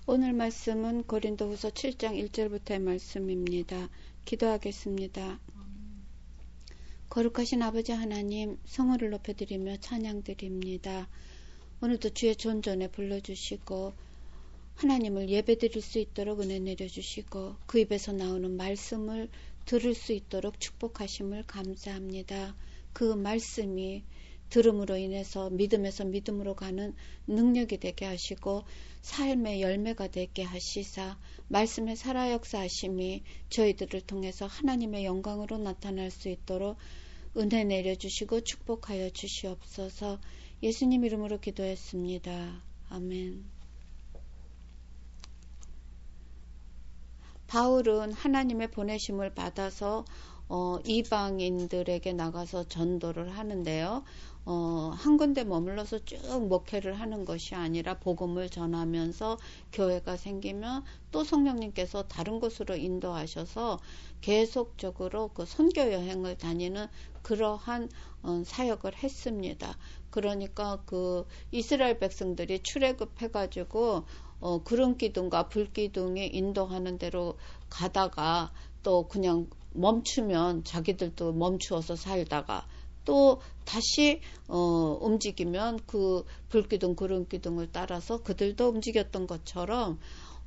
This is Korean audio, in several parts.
오늘 말씀은 고린도후서 7장 1절부터의 말씀입니다. 기도하겠습니다. 거룩하신 아버지 하나님, 성호를 높여드리며 찬양드립니다. 오늘도 주의 존전에 불러주시고 하나님을 예배드릴 수 있도록 은혜 내려주시고 그 입에서 나오는 말씀을 들을 수 있도록 축복하심을 감사합니다. 그 말씀이 들음으로 인해서 믿음에서 믿음으로 가는 능력이 되게 하시고 삶의 열매가 되게 하시사 말씀의 살아 역사하심이 저희들을 통해서 하나님의 영광으로 나타날 수 있도록 은혜 내려주시고 축복하여 주시옵소서. 예수님 이름으로 기도했습니다. 아멘. 바울은 하나님의 보내심을 받아서 이방인들에게 나가서 전도를 하는데요. 한 군데 머물러서 쭉 목회를 하는 것이 아니라 복음을 전하면서 교회가 생기면 또 성령님께서 다른 곳으로 인도하셔서 계속적으로 그 선교 여행을 다니는 그러한 사역을 했습니다. 그러니까 그 이스라엘 백성들이 출애굽해가지고 구름 기둥과 불 기둥이 인도하는 대로 가다가 또 그냥 멈추면 자기들도 멈추어서 살다가 또 다시 움직이면 그 불기둥 구름기둥을 따라서 그들도 움직였던 것처럼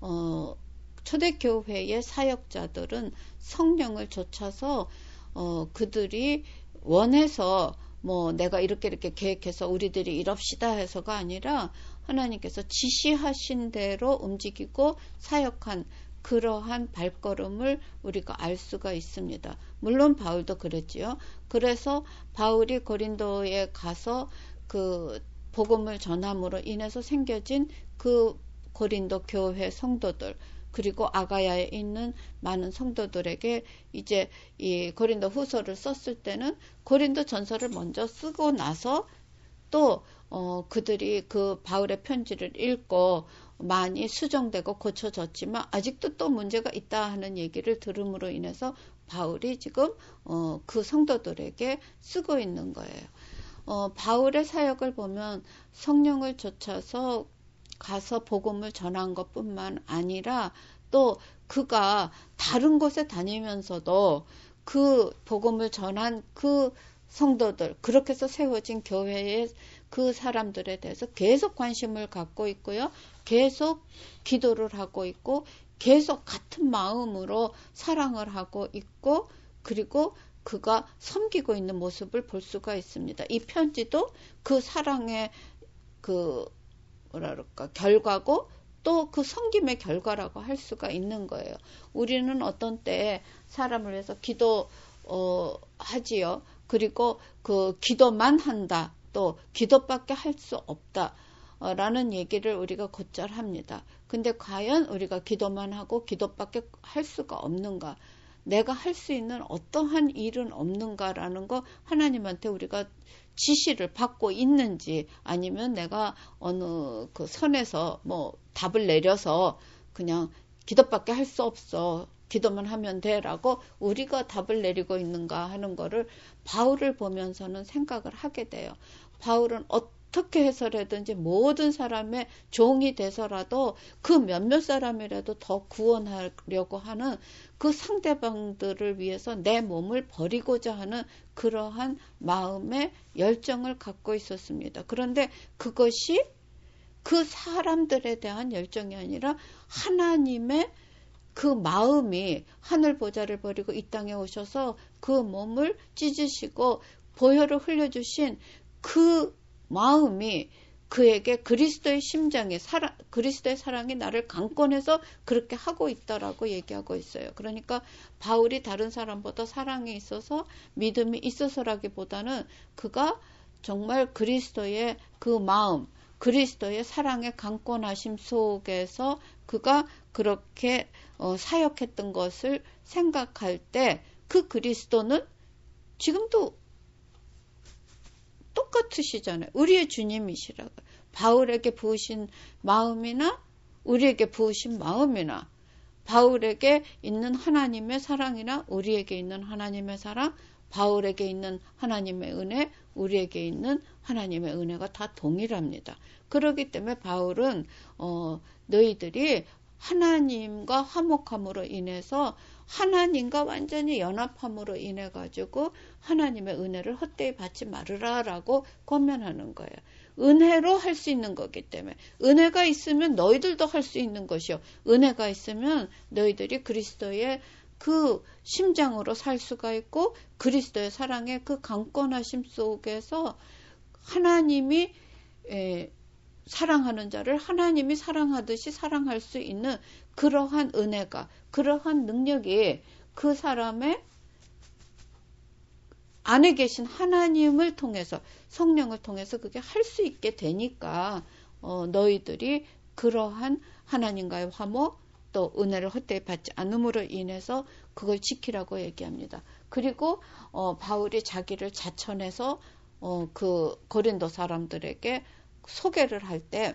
초대교회의 사역자들은 성령을 좇아서 그들이 원해서 뭐 내가 이렇게 계획해서 우리들이 이럽시다 해서가 아니라 하나님께서 지시하신 대로 움직이고 사역한 그러한 발걸음을 우리가 알 수가 있습니다. 물론 바울도 그랬지요. 그래서 바울이 고린도에 가서 그 복음을 전함으로 인해서 생겨진 그 고린도 교회 성도들 그리고 아가야에 있는 많은 성도들에게 이제 이 고린도 후서를 썼을 때는 고린도 전서를 먼저 쓰고 나서 또 그들이 그 바울의 편지를 읽고 많이 수정되고 고쳐졌지만 아직도 또 문제가 있다 하는 얘기를 들음으로 인해서 바울이 지금 그 성도들에게 쓰고 있는 거예요. 바울의 사역을 보면 성령을 좇아서 가서 복음을 전한 것뿐만 아니라 또 그가 다른 곳에 다니면서도 그 복음을 전한 그 성도들 그렇게 해서 세워진 교회의 그 사람들에 대해서 계속 관심을 갖고 있고요. 계속 기도를 하고 있고 계속 같은 마음으로 사랑을 하고 있고 그리고 그가 섬기고 있는 모습을 볼 수가 있습니다. 이 편지도 그 사랑의 그 뭐랄까 결과고 또 그 섬김의 결과라고 할 수가 있는 거예요. 우리는 어떤 때에 사람을 위해서 기도하지요. 그리고 그 기도만 한다. 또 기도밖에 할 수 없다. 라는 얘기를 우리가 곧잘 합니다. 근데 과연 우리가 기도만 하고 기도밖에 할 수가 없는가? 내가 할 수 있는 어떠한 일은 없는가라는 거 하나님한테 우리가 지시를 받고 있는지 아니면 내가 어느 그 선에서 뭐 답을 내려서 그냥 기도밖에 할 수 없어. 기도만 하면 돼라고 우리가 답을 내리고 있는가 하는 거를 바울을 보면서는 생각을 하게 돼요. 바울은 어떻게 해서라든지 모든 사람의 종이 돼서라도 그 몇몇 사람이라도 더 구원하려고 하는 그 상대방들을 위해서 내 몸을 버리고자 하는 그러한 마음의 열정을 갖고 있었습니다. 그런데 그것이 그 사람들에 대한 열정이 아니라 하나님의 그 마음이 하늘 보좌를 버리고 이 땅에 오셔서 그 몸을 찢으시고 보혈을 흘려주신 그 마음이 그에게 그리스도의 심장에 그리스도의 사랑이 나를 강권해서 그렇게 하고 있다라고 얘기하고 있어요. 그러니까 바울이 다른 사람보다 사랑이 있어서 믿음이 있어서라기보다는 그가 정말 그리스도의 그 마음, 그리스도의 사랑의 강권하심 속에서 그가 그렇게 사역했던 것을 생각할 때 그 그리스도는 지금도 똑같으시잖아요. 우리의 주님이시라고요. 바울에게 부으신 마음이나 우리에게 부으신 마음이나 바울에게 있는 하나님의 사랑이나 우리에게 있는 하나님의 사랑 바울에게 있는 하나님의 은혜, 우리에게 있는 하나님의 은혜가 다 동일합니다. 그렇기 때문에 바울은 너희들이 하나님과 화목함으로 인해서 하나님과 완전히 연합함으로 인해 가지고 하나님의 은혜를 헛되이 받지 말으라 라고 권면하는 거예요. 은혜로 할 수 있는 거기 때문에 은혜가 있으면 너희들도 할 수 있는 것이요. 은혜가 있으면 너희들이 그리스도의 그 심장으로 살 수가 있고 그리스도의 사랑의 그 강권하심 속에서 하나님이 사랑하는 자를 하나님이 사랑하듯이 사랑할 수 있는 그러한 은혜가, 그러한 능력이 그 사람의 안에 계신 하나님을 통해서, 성령을 통해서 그게 할 수 있게 되니까 너희들이 그러한 하나님과의 화목, 또 은혜를 헛되이 받지 않음으로 인해서 그걸 지키라고 얘기합니다. 그리고 바울이 자기를 자천해서 그 고린도 사람들에게 소개를 할 때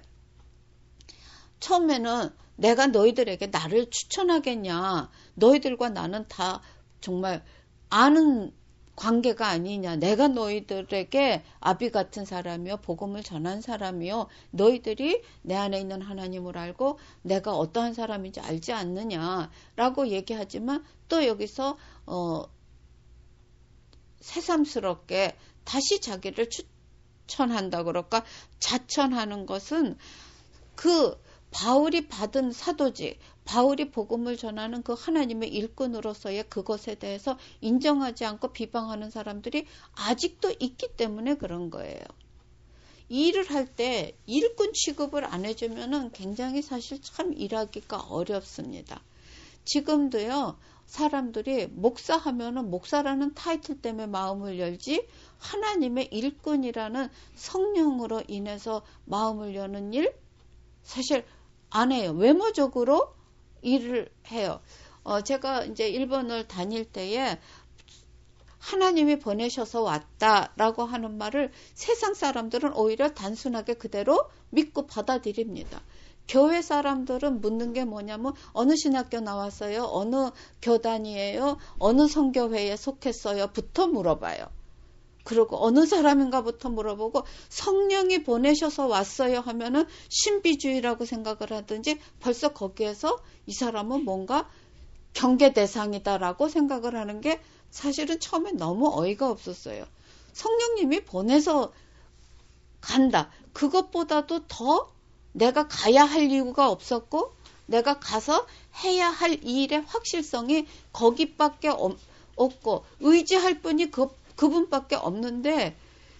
처음에는 내가 너희들에게 나를 추천하겠냐, 너희들과 나는 다 정말 아는 관계가 아니냐, 내가 너희들에게 아비 같은 사람이요 복음을 전한 사람이요 너희들이 내 안에 있는 하나님을 알고 내가 어떠한 사람인지 알지 않느냐라고 얘기하지만 또 여기서 새삼스럽게 다시 자기를 추천한다 그럴까, 자천하는 것은 그 바울이 받은 사도직, 바울이 복음을 전하는 그 하나님의 일꾼으로서의 그것에 대해서 인정하지 않고 비방하는 사람들이 아직도 있기 때문에 그런 거예요. 일을 할 때 일꾼 취급을 안 해주면은 굉장히 사실 참 일하기가 어렵습니다. 지금도요, 사람들이 목사하면은 목사라는 타이틀 때문에 마음을 열지 하나님의 일꾼이라는 성령으로 인해서 마음을 여는 일 사실 안 해요. 외모적으로 일을 해요. 제가 이제 일본을 다닐 때에 하나님이 보내셔서 왔다라고 하는 말을 세상 사람들은 오히려 단순하게 그대로 믿고 받아들입니다. 교회 사람들은 묻는 게 뭐냐면 어느 신학교 나왔어요? 어느 교단이에요? 어느 선교회에 속했어요? 부터 물어봐요. 그리고 어느 사람인가부터 물어보고 성령이 보내셔서 왔어요 하면은 신비주의라고 생각을 하든지 벌써 거기에서 이 사람은 뭔가 경계 대상이다라고 생각을 하는 게 사실은 처음에 너무 어이가 없었어요. 성령님이 보내서 간다. 그것보다도 더 내가 가야 할 이유가 없었고 내가 가서 해야 할 일의 확실성이 거기밖에 없고 의지할 분이 그분밖에 없는데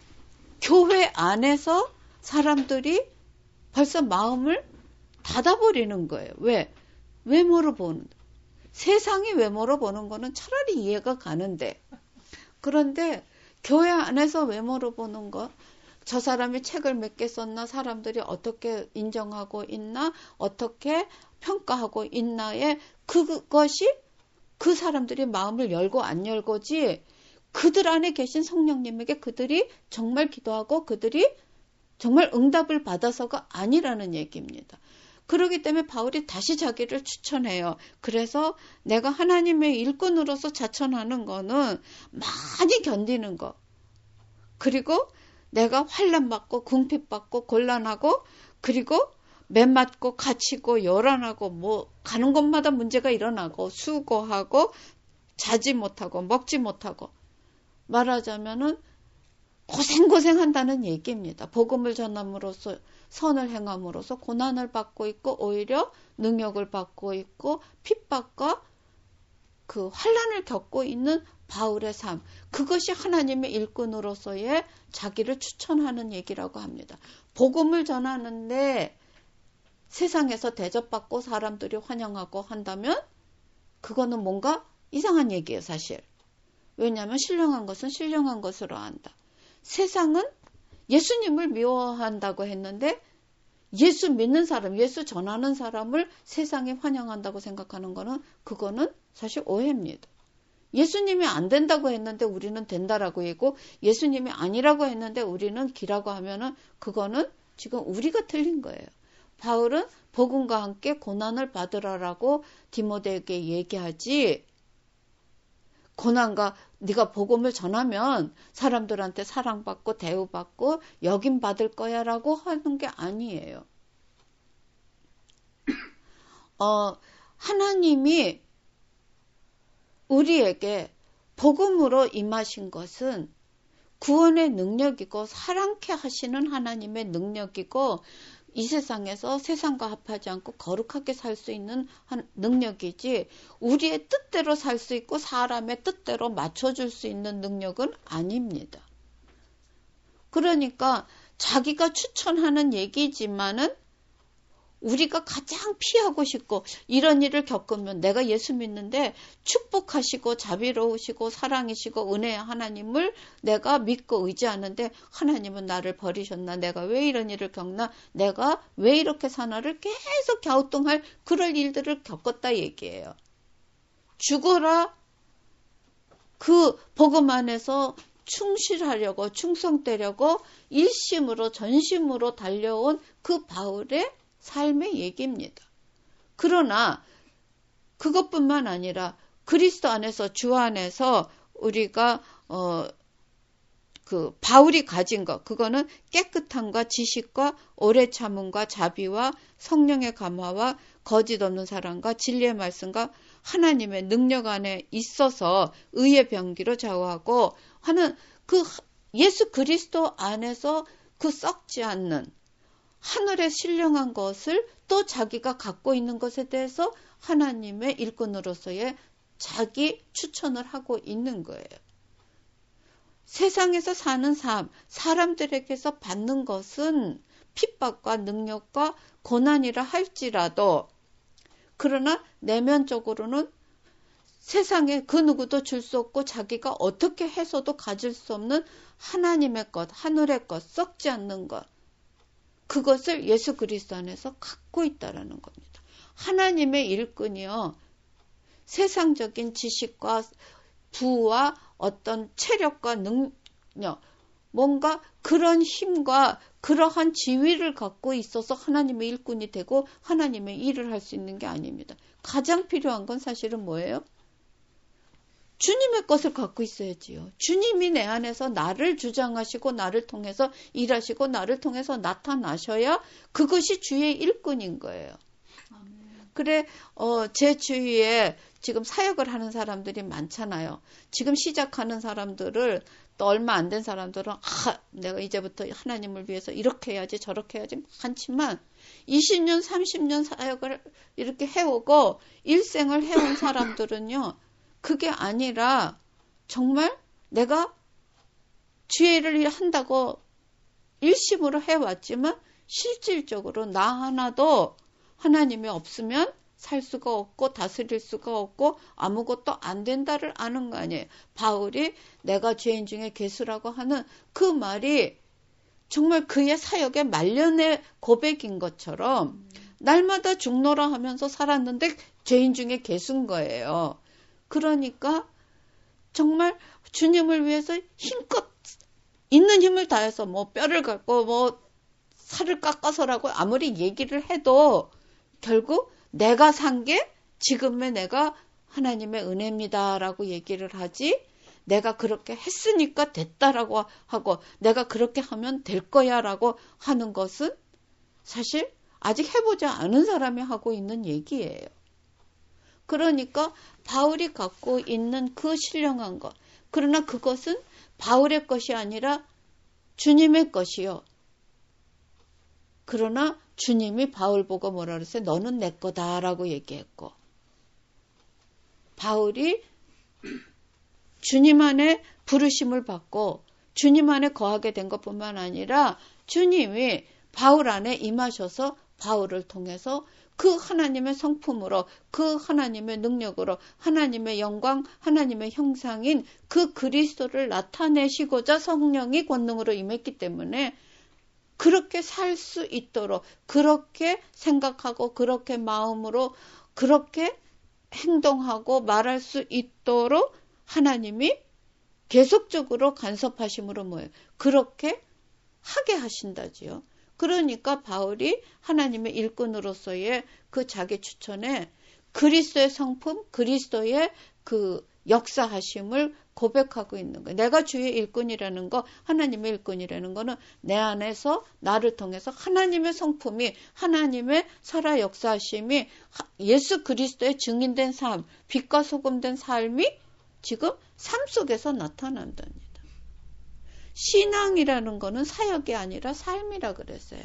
교회 안에서 사람들이 벌써 마음을 닫아버리는 거예요. 왜? 외모로 보는. 세상이 외모로 보는 거는 차라리 이해가 가는데 그런데 교회 안에서 외모로 보는 거, 저 사람이 책을 몇 개 썼나, 사람들이 어떻게 인정하고 있나, 어떻게 평가하고 있나에 그것이 그 사람들이 마음을 열고 안 열고지 그들 안에 계신 성령님에게 그들이 정말 기도하고 그들이 정말 응답을 받아서가 아니라는 얘기입니다. 그렇기 때문에 바울이 다시 자기를 추천해요. 그래서 내가 하나님의 일꾼으로서 자천하는 거는 많이 견디는 거. 그리고 내가 환난받고 궁핍받고 곤란하고 그리고 매 맞고 갇히고 요란하고 뭐 가는 곳마다 문제가 일어나고 수고하고 자지 못하고 먹지 못하고 말하자면은 고생한다는 얘기입니다. 복음을 전함으로써 선을 행함으로써 고난을 받고 있고 오히려 능욕을 받고 있고 핍박과 그 환난을 겪고 있는 바울의 삶, 그것이 하나님의 일꾼으로서의 자기를 추천하는 얘기라고 합니다. 복음을 전하는데 세상에서 대접받고 사람들이 환영하고 한다면 그거는 뭔가 이상한 얘기예요, 사실. 왜냐하면 신령한 것은 신령한 것으로 한다. 세상은 예수님을 미워한다고 했는데 예수 믿는 사람, 예수 전하는 사람을 세상에 환영한다고 생각하는 거는 그거는 사실 오해입니다. 예수님이 안 된다고 했는데 우리는 된다라고 했고 예수님이 아니라고 했는데 우리는 기라고 하면은 그거는 지금 우리가 틀린 거예요. 바울은 복음과 함께 고난을 받으라라고 디모데에게 얘기하지 고난과 네가 복음을 전하면 사람들한테 사랑받고 대우받고 여김받을 거야 라고 하는 게 아니에요. 하나님이 우리에게 복음으로 임하신 것은 구원의 능력이고 사랑케 하시는 하나님의 능력이고 이 세상에서 세상과 합하지 않고 거룩하게 살 수 있는 능력이지 우리의 뜻대로 살 수 있고 사람의 뜻대로 맞춰줄 수 있는 능력은 아닙니다. 그러니까 자기가 추천하는 얘기지만은 우리가 가장 피하고 싶고 이런 일을 겪으면 내가 예수 믿는데 축복하시고 자비로우시고 사랑이시고 은혜의 하나님을 내가 믿고 의지하는데 하나님은 나를 버리셨나? 내가 왜 이런 일을 겪나? 내가 왜 이렇게 사나를 계속 갸우뚱할 그럴 일들을 겪었다 얘기예요. 죽어라 그 복음 안에서 충실하려고 충성되려고 일심으로 전심으로 달려온 그 바울의 삶의 얘기입니다. 그러나 그것뿐만 아니라 그리스도 안에서 주 안에서 우리가 그 바울이 가진 것 그거는 깨끗함과 지식과 오래 참음과 자비와 성령의 감화와 거짓 없는 사랑과 진리의 말씀과 하나님의 능력 안에 있어서 의의 병기로 좌우하고 하는 그 예수 그리스도 안에서 그 썩지 않는 하늘에 신령한 것을 또 자기가 갖고 있는 것에 대해서 하나님의 일꾼으로서의 자기 추천을 하고 있는 거예요. 세상에서 사는 삶, 사람들에게서 받는 것은 핍박과 능력과 고난이라 할지라도 그러나 내면적으로는 세상에 그 누구도 줄 수 없고 자기가 어떻게 해서도 가질 수 없는 하나님의 것, 하늘의 것, 썩지 않는 것 그것을 예수 그리스도 안에서 갖고 있다라는 겁니다. 하나님의 일꾼이요. 세상적인 지식과 부와 어떤 체력과 능력, 뭔가 그런 힘과 그러한 지위를 갖고 있어서 하나님의 일꾼이 되고 하나님의 일을 할 수 있는 게 아닙니다. 가장 필요한 건 사실은 뭐예요? 주님의 것을 갖고 있어야지요. 주님이 내 안에서 나를 주장하시고 나를 통해서 일하시고 나를 통해서 나타나셔야 그것이 주의 일꾼인 거예요. 그래 제 주위에 지금 사역을 하는 사람들이 많잖아요. 지금 시작하는 사람들을 또 얼마 안 된 사람들은 내가 이제부터 하나님을 위해서 이렇게 해야지 저렇게 해야지 많지만 20년 30년 사역을 이렇게 해오고 일생을 해온 사람들은요. 그게 아니라 정말 내가 주의 일을 한다고 일심으로 해왔지만 실질적으로 나 하나도 하나님이 없으면 살 수가 없고 다스릴 수가 없고 아무것도 안 된다를 아는 거 아니에요. 바울이 내가 죄인 중에 괴수라고 하는 그 말이 정말 그의 사역의 말년의 고백인 것처럼 날마다 죽노라 하면서 살았는데 죄인 중에 괴수인 거예요. 그러니까 정말 주님을 위해서 힘껏 있는 힘을 다해서 뭐 뼈를 갖고 뭐 살을 깎아서라고 아무리 얘기를 해도 결국 내가 산 게 지금의 내가 하나님의 은혜입니다라고 얘기를 하지 내가 그렇게 했으니까 됐다라고 하고 내가 그렇게 하면 될 거야라고 하는 것은 사실 아직 해보지 않은 사람이 하고 있는 얘기예요. 그러니까 바울이 갖고 있는 그 신령한 것 그러나 그것은 바울의 것이 아니라 주님의 것이요. 그러나 주님이 바울 보고 뭐라 그랬어요? 너는 내 거다라고 얘기했고 바울이 주님 안에 부르심을 받고 주님 안에 거하게 된 것뿐만 아니라 주님이 바울 안에 임하셔서 바울을 통해서 그 하나님의 성품으로 그 하나님의 능력으로 하나님의 영광 하나님의 형상인 그 그리스도를 나타내시고자 성령이 권능으로 임했기 때문에 그렇게 살 수 있도록 그렇게 생각하고 그렇게 마음으로 그렇게 행동하고 말할 수 있도록 하나님이 계속적으로 간섭하심으로 뭐예요? 그렇게 하게 하신다지요. 그러니까 바울이 하나님의 일꾼으로서의 그 자기 추천에 그리스도의 성품, 그리스도의 그 역사하심을 고백하고 있는 거예요. 내가 주의 일꾼이라는 거, 하나님의 일꾼이라는 거는 내 안에서 나를 통해서 하나님의 성품이, 하나님의 살아 역사하심이 예수 그리스도의 증인된 삶, 빛과 소금된 삶이 지금 삶 속에서 나타난답니다. 신앙이라는 거는 사역이 아니라 삶이라 그랬어요.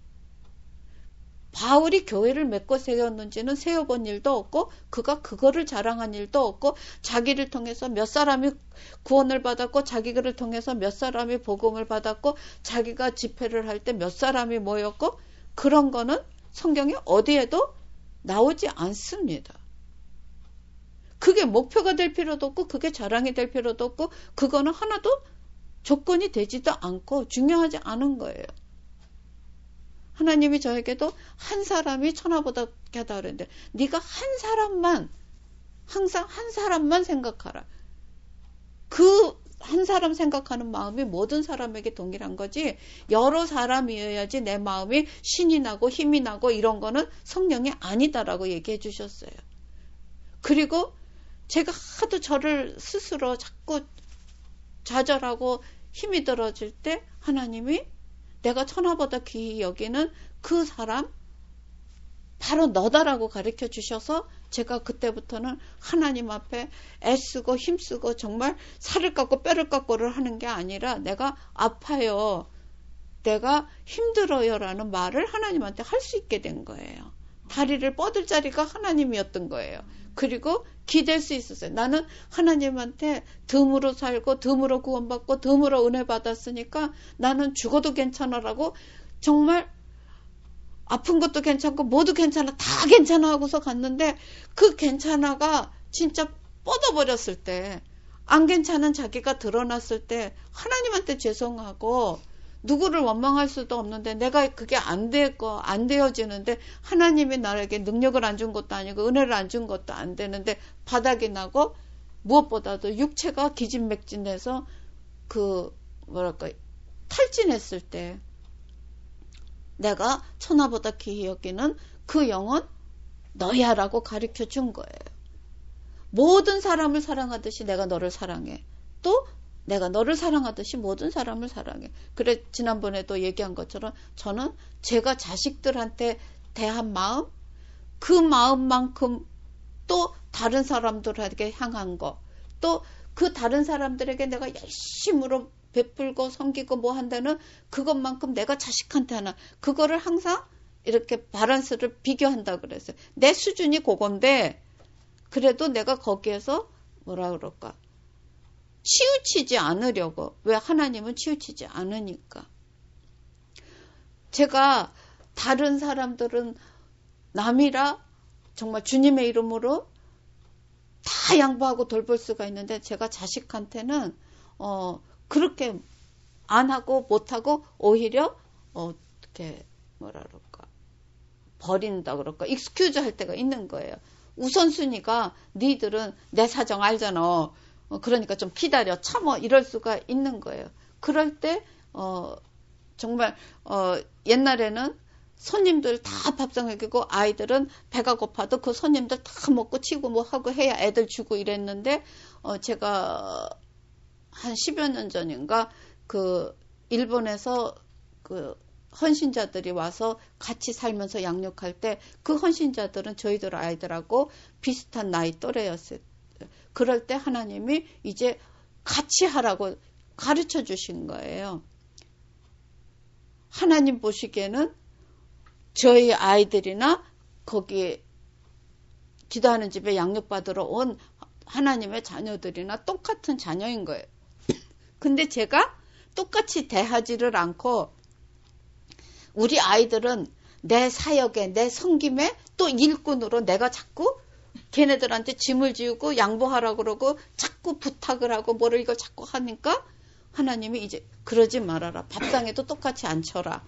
바울이 교회를 맺고 세웠는지는 세워본 일도 없고 그가 그거를 자랑한 일도 없고 자기를 통해서 몇 사람이 구원을 받았고 자기를 통해서 몇 사람이 복음을 받았고 자기가 집회를 할 때 몇 사람이 모였고 그런 거는 성경에 어디에도 나오지 않습니다. 그게 목표가 될 필요도 없고 그게 자랑이 될 필요도 없고 그거는 하나도 조건이 되지도 않고 중요하지 않은 거예요. 하나님이 저에게도 한 사람이 천하보다 깨다 그랬는데 네가 한 사람만 항상 한 사람만 생각하라. 그 한 사람 생각하는 마음이 모든 사람에게 동일한 거지 여러 사람이어야지 내 마음이 신이 나고 힘이 나고 이런 거는 성령이 아니다라고 얘기해 주셨어요. 그리고 제가 하도 저를 스스로 자꾸 좌절하고 힘이 들어질 때 하나님이 내가 천하보다 귀히 여기는 그 사람 바로 너다라고 가르쳐 주셔서 제가 그때부터는 하나님 앞에 애쓰고 힘쓰고 정말 살을 깎고 뼈를 깎고를 하는 게 아니라 내가 아파요. 내가 힘들어요 라는 말을 하나님한테 할 수 있게 된 거예요. 다리를 뻗을 자리가 하나님이었던 거예요. 그리고 기댈 수 있었어요. 나는 하나님한테 듬으로 살고 듬으로 구원받고 듬으로 은혜 받았으니까 나는 죽어도 괜찮아라고 정말 아픈 것도 괜찮고 모두 괜찮아 다 괜찮아 하고서 갔는데 그 괜찮아가 진짜 뻗어버렸을 때 안 괜찮은 자기가 드러났을 때 하나님한테 죄송하고 누구를 원망할 수도 없는데 내가 그게 안 되어지는데 하나님이 나에게 능력을 안 준 것도 아니고 은혜를 안 준 것도 안 되는데 바닥이 나고 무엇보다도 육체가 기진맥진해서 탈진했을 때 내가 천하보다 귀히 여기는 그 영혼 너야 라고 가르쳐 준 거예요. 모든 사람을 사랑하듯이 내가 너를 사랑해. 또 내가 너를 사랑하듯이 모든 사람을 사랑해. 그래 지난번에도 얘기한 것처럼 저는 제가 자식들한테 대한 마음 그 마음만큼 또 다른 사람들에게 향한 거 또 그 다른 사람들에게 내가 열심으로 베풀고 섬기고 뭐 한다는 그것만큼 내가 자식한테 하나 그거를 항상 이렇게 밸런스를 비교한다 그랬어요. 내 수준이 그건데 그래도 내가 거기에서 뭐라 그럴까 치우치지 않으려고. 왜 하나님은 치우치지 않으니까. 제가 다른 사람들은 남이라 정말 주님의 이름으로 다 양보하고 돌볼 수가 있는데 제가 자식한테는 그렇게 안 하고 못하고 오히려 어떻게 뭐라 그럴까 버린다 그럴까 익스큐즈 할 때가 있는 거예요. 우선순위가 니들은 내 사정 알잖아. 그러니까 좀 기다려 참어 이럴 수가 있는 거예요. 그럴 때 정말 옛날에는 손님들 다 밥상 먹이고 아이들은 배가 고파도 그 손님들 다 먹고 치고 뭐 하고 해야 애들 주고 이랬는데 제가 한 10여 년 전인가 그 일본에서 그 헌신자들이 와서 같이 살면서 양육할 때 그 헌신자들은 저희들 아이들하고 비슷한 나이 또래였어요. 그럴 때 하나님이 이제 같이 하라고 가르쳐 주신 거예요. 하나님 보시기에는 저희 아이들이나 거기 기도하는 집에 양육받으러 온 하나님의 자녀들이나 똑같은 자녀인 거예요. 근데 제가 똑같이 대하지를 않고 우리 아이들은 내 사역에 내 섬김에 또 일꾼으로 내가 자꾸 걔네들한테 짐을 지우고 양보하라고 그러고 자꾸 부탁을 하고 뭐를 이걸 자꾸 하니까 하나님이 이제 그러지 말아라. 밥상에도 똑같이 앉혀라.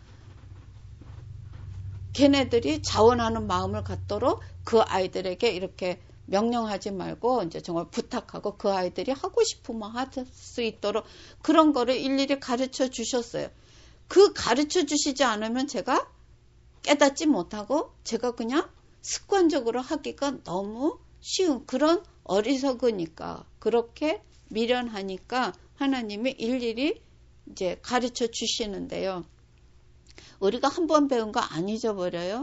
걔네들이 자원하는 마음을 갖도록 그 아이들에게 이렇게 명령하지 말고 이제 정말 부탁하고 그 아이들이 하고 싶으면 할 수 있도록 그런 거를 일일이 가르쳐 주셨어요. 그 가르쳐 주시지 않으면 제가 깨닫지 못하고 제가 그냥 습관적으로 하기가 너무 쉬운 그런 어리석으니까 그렇게 미련하니까 하나님이 일일이 이제 가르쳐 주시는데요. 우리가 한 번 배운 거 안 잊어버려요.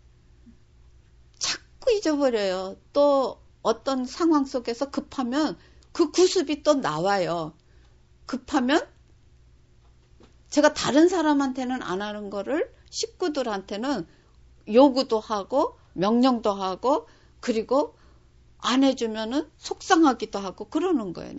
자꾸 잊어버려요. 또 어떤 상황 속에서 급하면 그 구습이 또 나와요. 급하면 제가 다른 사람한테는 안 하는 거를 식구들한테는 요구도 하고 명령도 하고 그리고 안 해주면은 속상하기도 하고 그러는 거예요.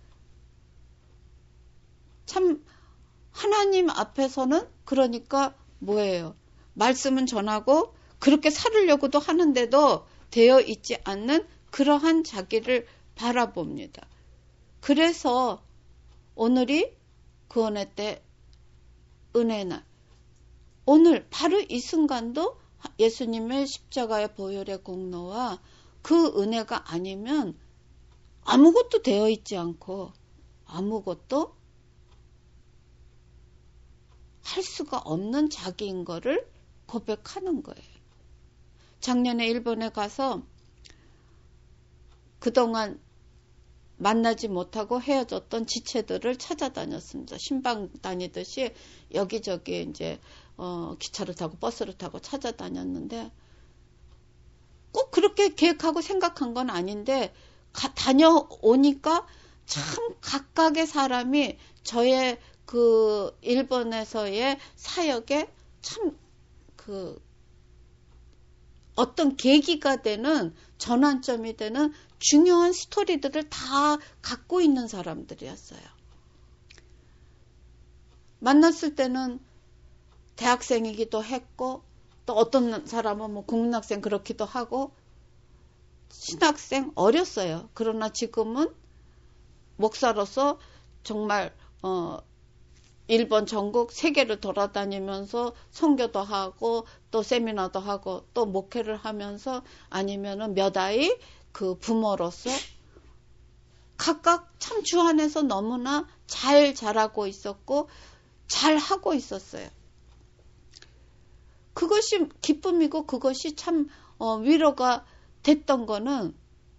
참 하나님 앞에서는 그러니까 뭐예요? 말씀은 전하고 그렇게 살으려고도 하는데도 되어 있지 않는 그러한 자기를 바라봅니다. 그래서 오늘이 구원의 때 은혜의 날. 오늘 바로 이 순간도 예수님의 십자가의 보혈의 공로와 그 은혜가 아니면 아무것도 되어 있지 않고 아무것도 할 수가 없는 자기인 거를 고백하는 거예요. 작년에 일본에 가서 그동안 만나지 못하고 헤어졌던 지체들을 찾아다녔습니다. 신방 다니듯이 여기저기 이제 기차를 타고 버스를 타고 찾아다녔는데 꼭 그렇게 계획하고 생각한 건 아닌데 다녀오니까 참 각각의 사람이 저의 그 일본에서의 사역에 참 그 어떤 계기가 되는 전환점이 되는 중요한 스토리들을 다 갖고 있는 사람들이었어요. 만났을 때는 대학생이기도 했고 또 어떤 사람은 뭐 국민학생 그렇기도 하고 신학생 어렸어요. 그러나 지금은 목사로서 정말 일본 전국 세계를 돌아다니면서 선교도 하고 또 세미나도 하고 또 목회를 하면서 아니면은 몇 아이 그 부모로서 각각 참 주 안에서 너무나 잘 자라고 있었고 잘 하고 있었어요. 그것이 기쁨이고 그것이 참 위로가 됐던 거는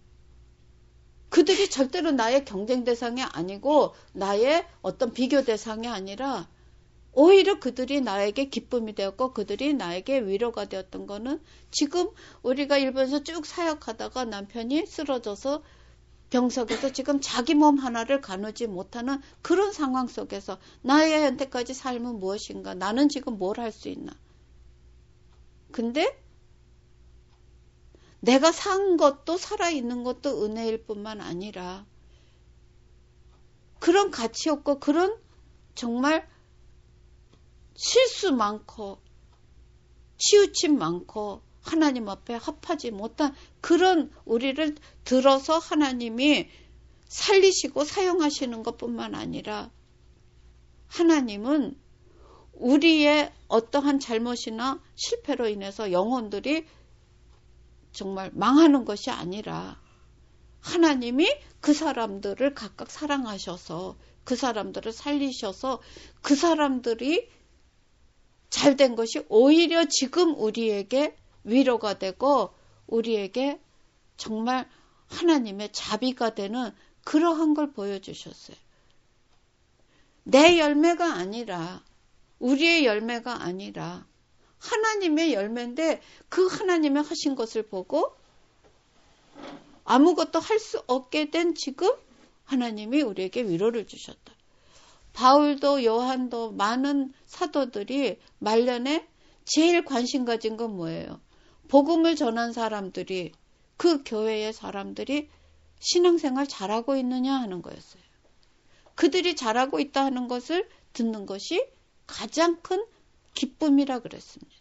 그들이 절대로 나의 경쟁 대상이 아니고 나의 어떤 비교 대상이 아니라 오히려 그들이 나에게 기쁨이 되었고 그들이 나에게 위로가 되었던 거는 지금 우리가 일본에서 쭉 사역하다가 남편이 쓰러져서 병석에서 지금 자기 몸 하나를 가누지 못하는 그런 상황 속에서 나의 현재까지 삶은 무엇인가? 나는 지금 뭘 할 수 있나? 근데 내가 산 것도 살아있는 것도 은혜일 뿐만 아니라 그런 가치 없고 그런 정말 실수 많고 치우침 많고 하나님 앞에 합하지 못한 그런 우리를 들어서 하나님이 살리시고 사용하시는 것뿐만 아니라 하나님은 우리의 어떠한 잘못이나 실패로 인해서 영혼들이 정말 망하는 것이 아니라 하나님이 그 사람들을 각각 사랑하셔서 그 사람들을 살리셔서 그 사람들이 잘된 것이 오히려 지금 우리에게 위로가 되고 우리에게 정말 하나님의 자비가 되는 그러한 걸 보여주셨어요. 내 열매가 아니라 우리의 열매가 아니라 하나님의 열매인데 그 하나님의 하신 것을 보고 아무것도 할 수 없게 된 지금 하나님이 우리에게 위로를 주셨다. 바울도 요한도 많은 사도들이 말년에 제일 관심 가진 건 뭐예요? 복음을 전한 사람들이 그 교회의 사람들이 신앙생활 잘하고 있느냐 하는 거였어요. 그들이 잘하고 있다 하는 것을 듣는 것이 가장 큰 기쁨이라 그랬습니다.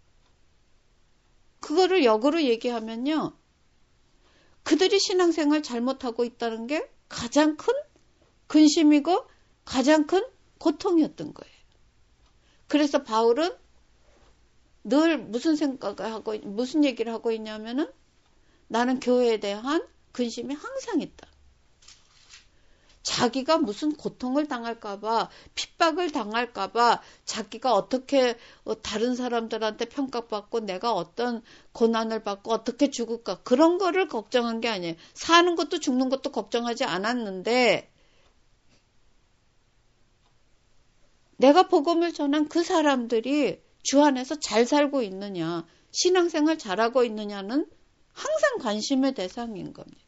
그거를 역으로 얘기하면요. 그들이 신앙생활 잘못하고 있다는 게 가장 큰 근심이고 가장 큰 고통이었던 거예요. 그래서 바울은 늘 무슨 생각을 하고 무슨 얘기를 하고 있냐면은 나는 교회에 대한 근심이 항상 있다. 자기가 무슨 고통을 당할까봐, 핍박을 당할까봐, 자기가 어떻게 다른 사람들한테 평가받고 내가 어떤 고난을 받고 어떻게 죽을까, 그런 거를 걱정한 게 아니에요. 사는 것도 죽는 것도 걱정하지 않았는데, 내가 복음을 전한 그 사람들이 주 안에서 잘 살고 있느냐, 신앙생활 잘하고 있느냐는 항상 관심의 대상인 겁니다.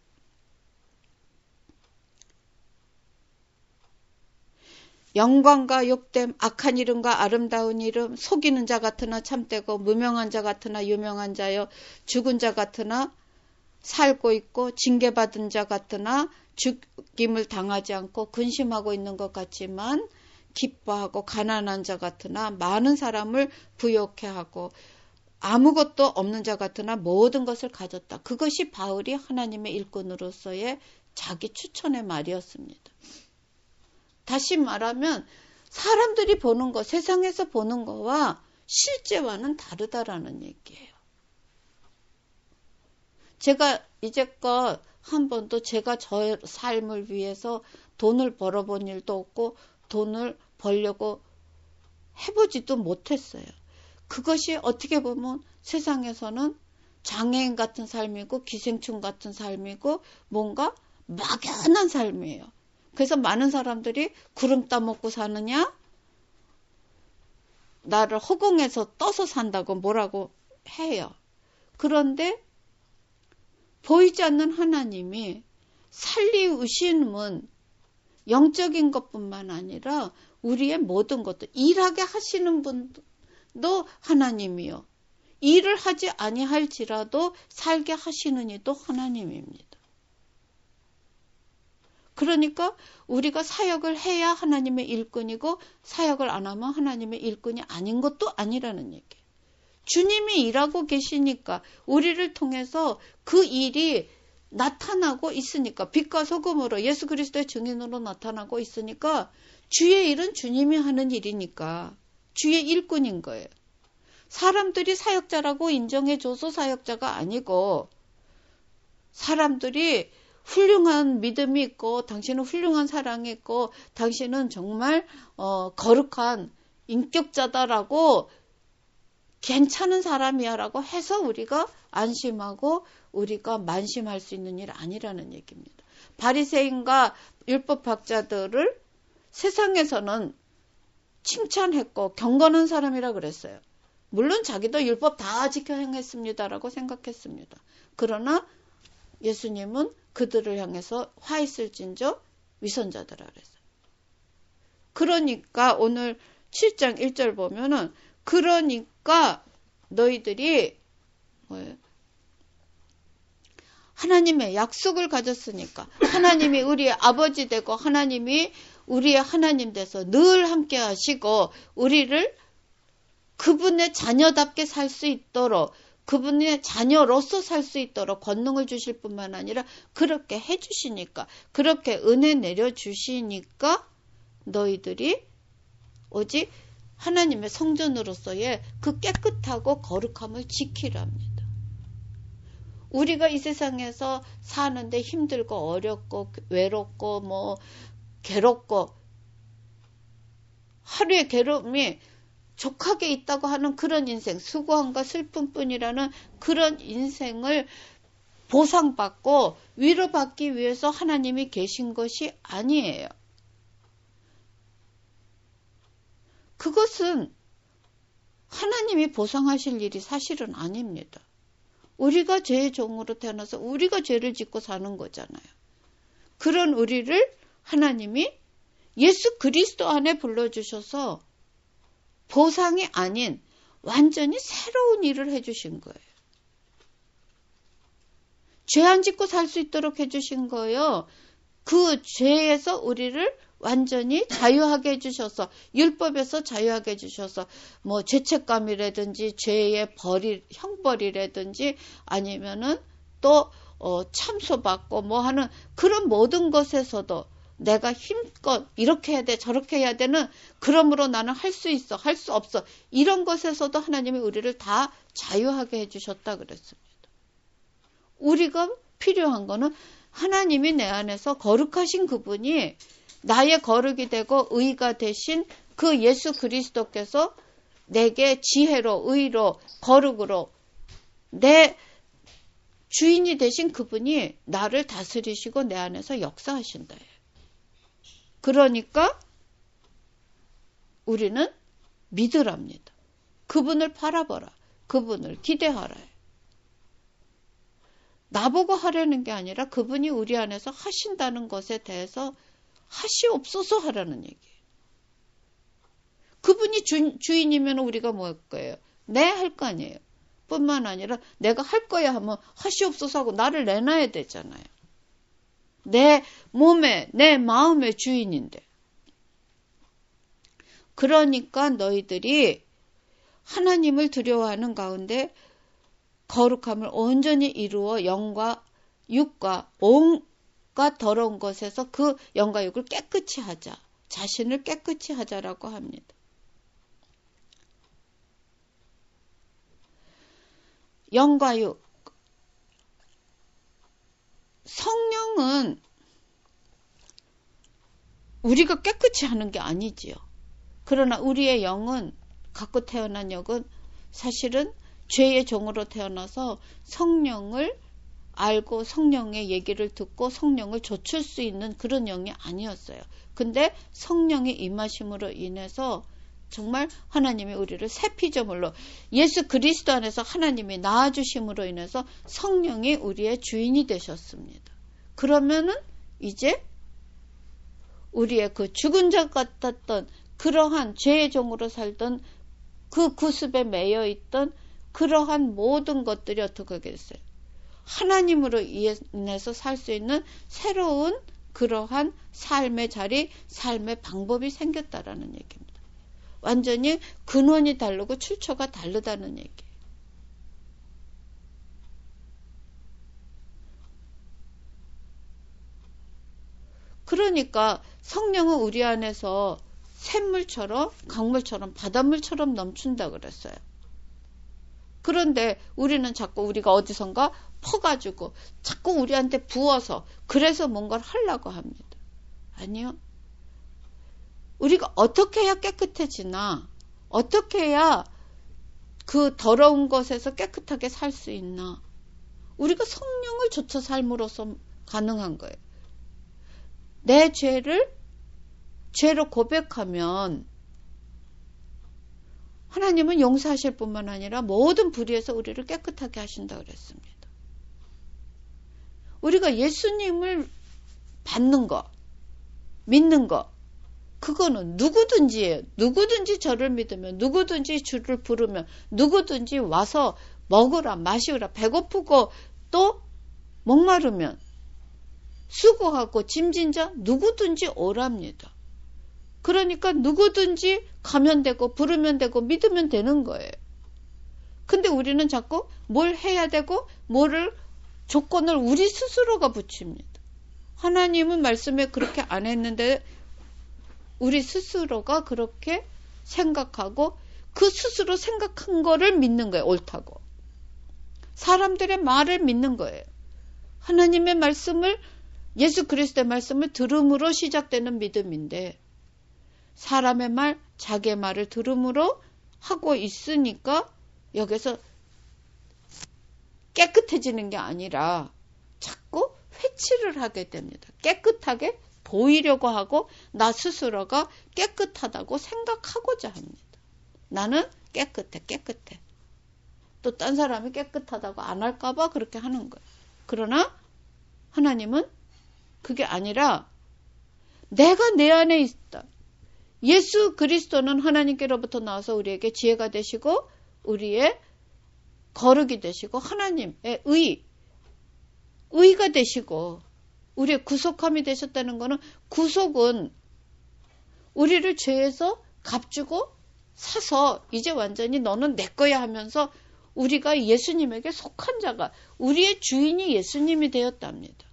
영광과 욕됨, 악한 이름과 아름다운 이름, 속이는 자 같으나 참되고 무명한 자 같으나 유명한 자여, 죽은 자 같으나 살고 있고 징계받은 자 같으나 죽임을 당하지 않고 근심하고 있는 것 같지만 기뻐하고 가난한 자 같으나 많은 사람을 부욕해 하고 아무것도 없는 자 같으나 모든 것을 가졌다. 그것이 바울이 하나님의 일꾼으로서의 자기 추천의 말이었습니다. 다시 말하면 사람들이 보는 거, 세상에서 보는 거와 실제와는 다르다라는 얘기예요. 제가 이제껏 한 번도 제가 저 삶을 위해서 돈을 벌어본 일도 없고 돈을 벌려고 해보지도 못했어요. 그것이 어떻게 보면 세상에서는 장애인 같은 삶이고 기생충 같은 삶이고 뭔가 막연한 삶이에요. 그래서 많은 사람들이 구름 따먹고 사느냐? 나를 허공에서 떠서 산다고 뭐라고 해요. 그런데 보이지 않는 하나님이 살리우심은 영적인 것뿐만 아니라 우리의 모든 것도 일하게 하시는 분도 하나님이요. 일을 하지 아니할지라도 살게 하시는 이도 하나님입니다. 그러니까 우리가 사역을 해야 하나님의 일꾼이고 사역을 안 하면 하나님의 일꾼이 아닌 것도 아니라는 얘기예요. 주님이 일하고 계시니까 우리를 통해서 그 일이 나타나고 있으니까 빛과 소금으로 예수 그리스도의 증인으로 나타나고 있으니까 주의 일은 주님이 하는 일이니까 주의 일꾼인 거예요. 사람들이 사역자라고 인정해줘서 사역자가 아니고 사람들이 훌륭한 믿음이 있고 당신은 훌륭한 사랑이 있고 당신은 정말 거룩한 인격자다라고 괜찮은 사람이야 라고 해서 우리가 안심하고 우리가 만심할 수 있는 일 아니라는 얘기입니다. 바리새인과 율법학자들을 세상에서는 칭찬했고 경건한 사람이라 그랬어요. 물론 자기도 율법 다 지켜 행했습니다라고 생각했습니다. 그러나 예수님은 그들을 향해서 화 있을진저 위선자들아 그랬어요. 그러니까 오늘 7장 1절 보면은 그러니까 너희들이 뭐예요? 하나님의 약속을 가졌으니까 하나님이 우리의 아버지 되고 하나님이 우리의 하나님 돼서 늘 함께 하시고 우리를 그분의 자녀답게 살 수 있도록 그분의 자녀로서 살 수 있도록 권능을 주실 뿐만 아니라 그렇게 해주시니까 그렇게 은혜 내려주시니까 너희들이 오직 하나님의 성전으로서의 그 깨끗하고 거룩함을 지키랍니다. 우리가 이 세상에서 사는데 힘들고 어렵고 외롭고 뭐 괴롭고 하루의 괴로움이 족하게 있다고 하는 그런 인생, 수고함과 슬픔뿐이라는 그런 인생을 보상받고 위로받기 위해서 하나님이 계신 것이 아니에요. 그것은 하나님이 보상하실 일이 사실은 아닙니다. 우리가 죄의 종으로 태어나서 우리가 죄를 짓고 사는 거잖아요. 그런 우리를 하나님이 예수 그리스도 안에 불러주셔서 보상이 아닌 완전히 새로운 일을 해주신 거예요. 죄 안 짓고 살 수 있도록 해주신 거예요. 그 죄에서 우리를 완전히 자유하게 해주셔서 율법에서 자유하게 해주셔서 뭐 죄책감이라든지 죄의 형벌이라든지 아니면은 또 참소받고 뭐 하는 그런 모든 것에서도 내가 힘껏 이렇게 해야 돼 저렇게 해야 되는 그러므로 나는 할 수 있어 할 수 없어 이런 것에서도 하나님이 우리를 다 자유하게 해주셨다 그랬습니다. 우리가 필요한 거는 하나님이 내 안에서 거룩하신 그분이 나의 거룩이 되고 의가 되신 그 예수 그리스도께서 내게 지혜로, 의로, 거룩으로 내 주인이 되신 그분이 나를 다스리시고 내 안에서 역사하신다. 그러니까 우리는 믿으랍니다. 그분을 바라보라. 그분을 기대하라. 나보고 하려는 게 아니라 그분이 우리 안에서 하신다는 것에 대해서 하시옵소서 하라는 얘기예요. 그분이 주인이면 우리가 뭐 할 거예요? 네, 할 거 아니에요. 뿐만 아니라 내가 할 거야 하면 하시옵소서 하고 나를 내놔야 되잖아요. 내 몸에, 내 마음의 주인인데. 그러니까 너희들이 하나님을 두려워하는 가운데 거룩함을 온전히 이루어 영과 육과 온갖 더러운 것에서 그 영과 육을 깨끗이 하자. 자신을 깨끗이 하자라고 합니다. 영과 육. 성령은 우리가 깨끗이 하는 게 아니지요. 그러나 우리의 영은, 갖고 태어난 영은 사실은 죄의 종으로 태어나서 성령을 알고 성령의 얘기를 듣고 성령을 좇을 수 있는 그런 영이 아니었어요. 근데 성령의 임하심으로 인해서 정말 하나님이 우리를 새 피조물로 예수 그리스도 안에서 하나님이 낳아주심으로 인해서 성령이 우리의 주인이 되셨습니다. 그러면은 이제 우리의 그 죽은 자 같았던 그러한 죄의 종으로 살던 그 구습에 매여 있던 그러한 모든 것들이 어떻게 하게 됐어요? 하나님으로 인해서 살 수 있는 새로운 그러한 삶의 자리, 삶의 방법이 생겼다라는 얘기입니다. 완전히 근원이 다르고 출처가 다르다는 얘기예요. 그러니까 성령은 우리 안에서 샘물처럼, 강물처럼, 바닷물처럼 넘친다 그랬어요. 그런데 우리는 자꾸 우리가 어디선가 퍼가지고 자꾸 우리한테 부어서 그래서 뭔가를 하려고 합니다. 아니요. 우리가 어떻게 해야 깨끗해지나? 어떻게 해야 그 더러운 것에서 깨끗하게 살 수 있나? 우리가 성령을 좇아 삶으로써 가능한 거예요. 내 죄를 죄로 고백하면 하나님은 용서하실 뿐만 아니라 모든 불의에서 우리를 깨끗하게 하신다 그랬습니다. 우리가 예수님을 받는 거, 믿는 거, 그거는 누구든지예요. 누구든지 저를 믿으면, 누구든지 주를 부르면, 누구든지 와서 먹으라, 마시라, 배고프고 또 목마르면, 수고하고 짐진 자 누구든지 오랍니다. 그러니까 누구든지 가면 되고 부르면 되고 믿으면 되는 거예요. 근데 우리는 자꾸 뭘 해야 되고 뭐를 조건을 우리 스스로가 붙입니다. 하나님은 말씀에 그렇게 안 했는데 우리 스스로가 그렇게 생각하고 그 스스로 생각한 거를 믿는 거예요. 옳다고. 사람들의 말을 믿는 거예요. 하나님의 말씀을, 예수 그리스도의 말씀을 들음으로 시작되는 믿음인데 사람의 말, 자기의 말을 들음으로 하고 있으니까 여기서 깨끗해지는 게 아니라 자꾸 회치를 하게 됩니다. 깨끗하게 보이려고 하고 나 스스로가 깨끗하다고 생각하고자 합니다. 나는 깨끗해. 또 딴 사람이 깨끗하다고 안 할까봐 그렇게 하는 거예요. 그러나 하나님은 그게 아니라 내가 내 안에 있다. 예수 그리스도는 하나님께로부터 나와서 우리에게 지혜가 되시고 우리의 거룩이 되시고 하나님의 의가 되시고 우리의 구속함이 되셨다는 것은 구속은 우리를 죄에서 값주고 사서 이제 완전히 너는 내 거야 하면서 우리가 예수님에게 속한 자가 우리의 주인이 예수님이 되었답니다.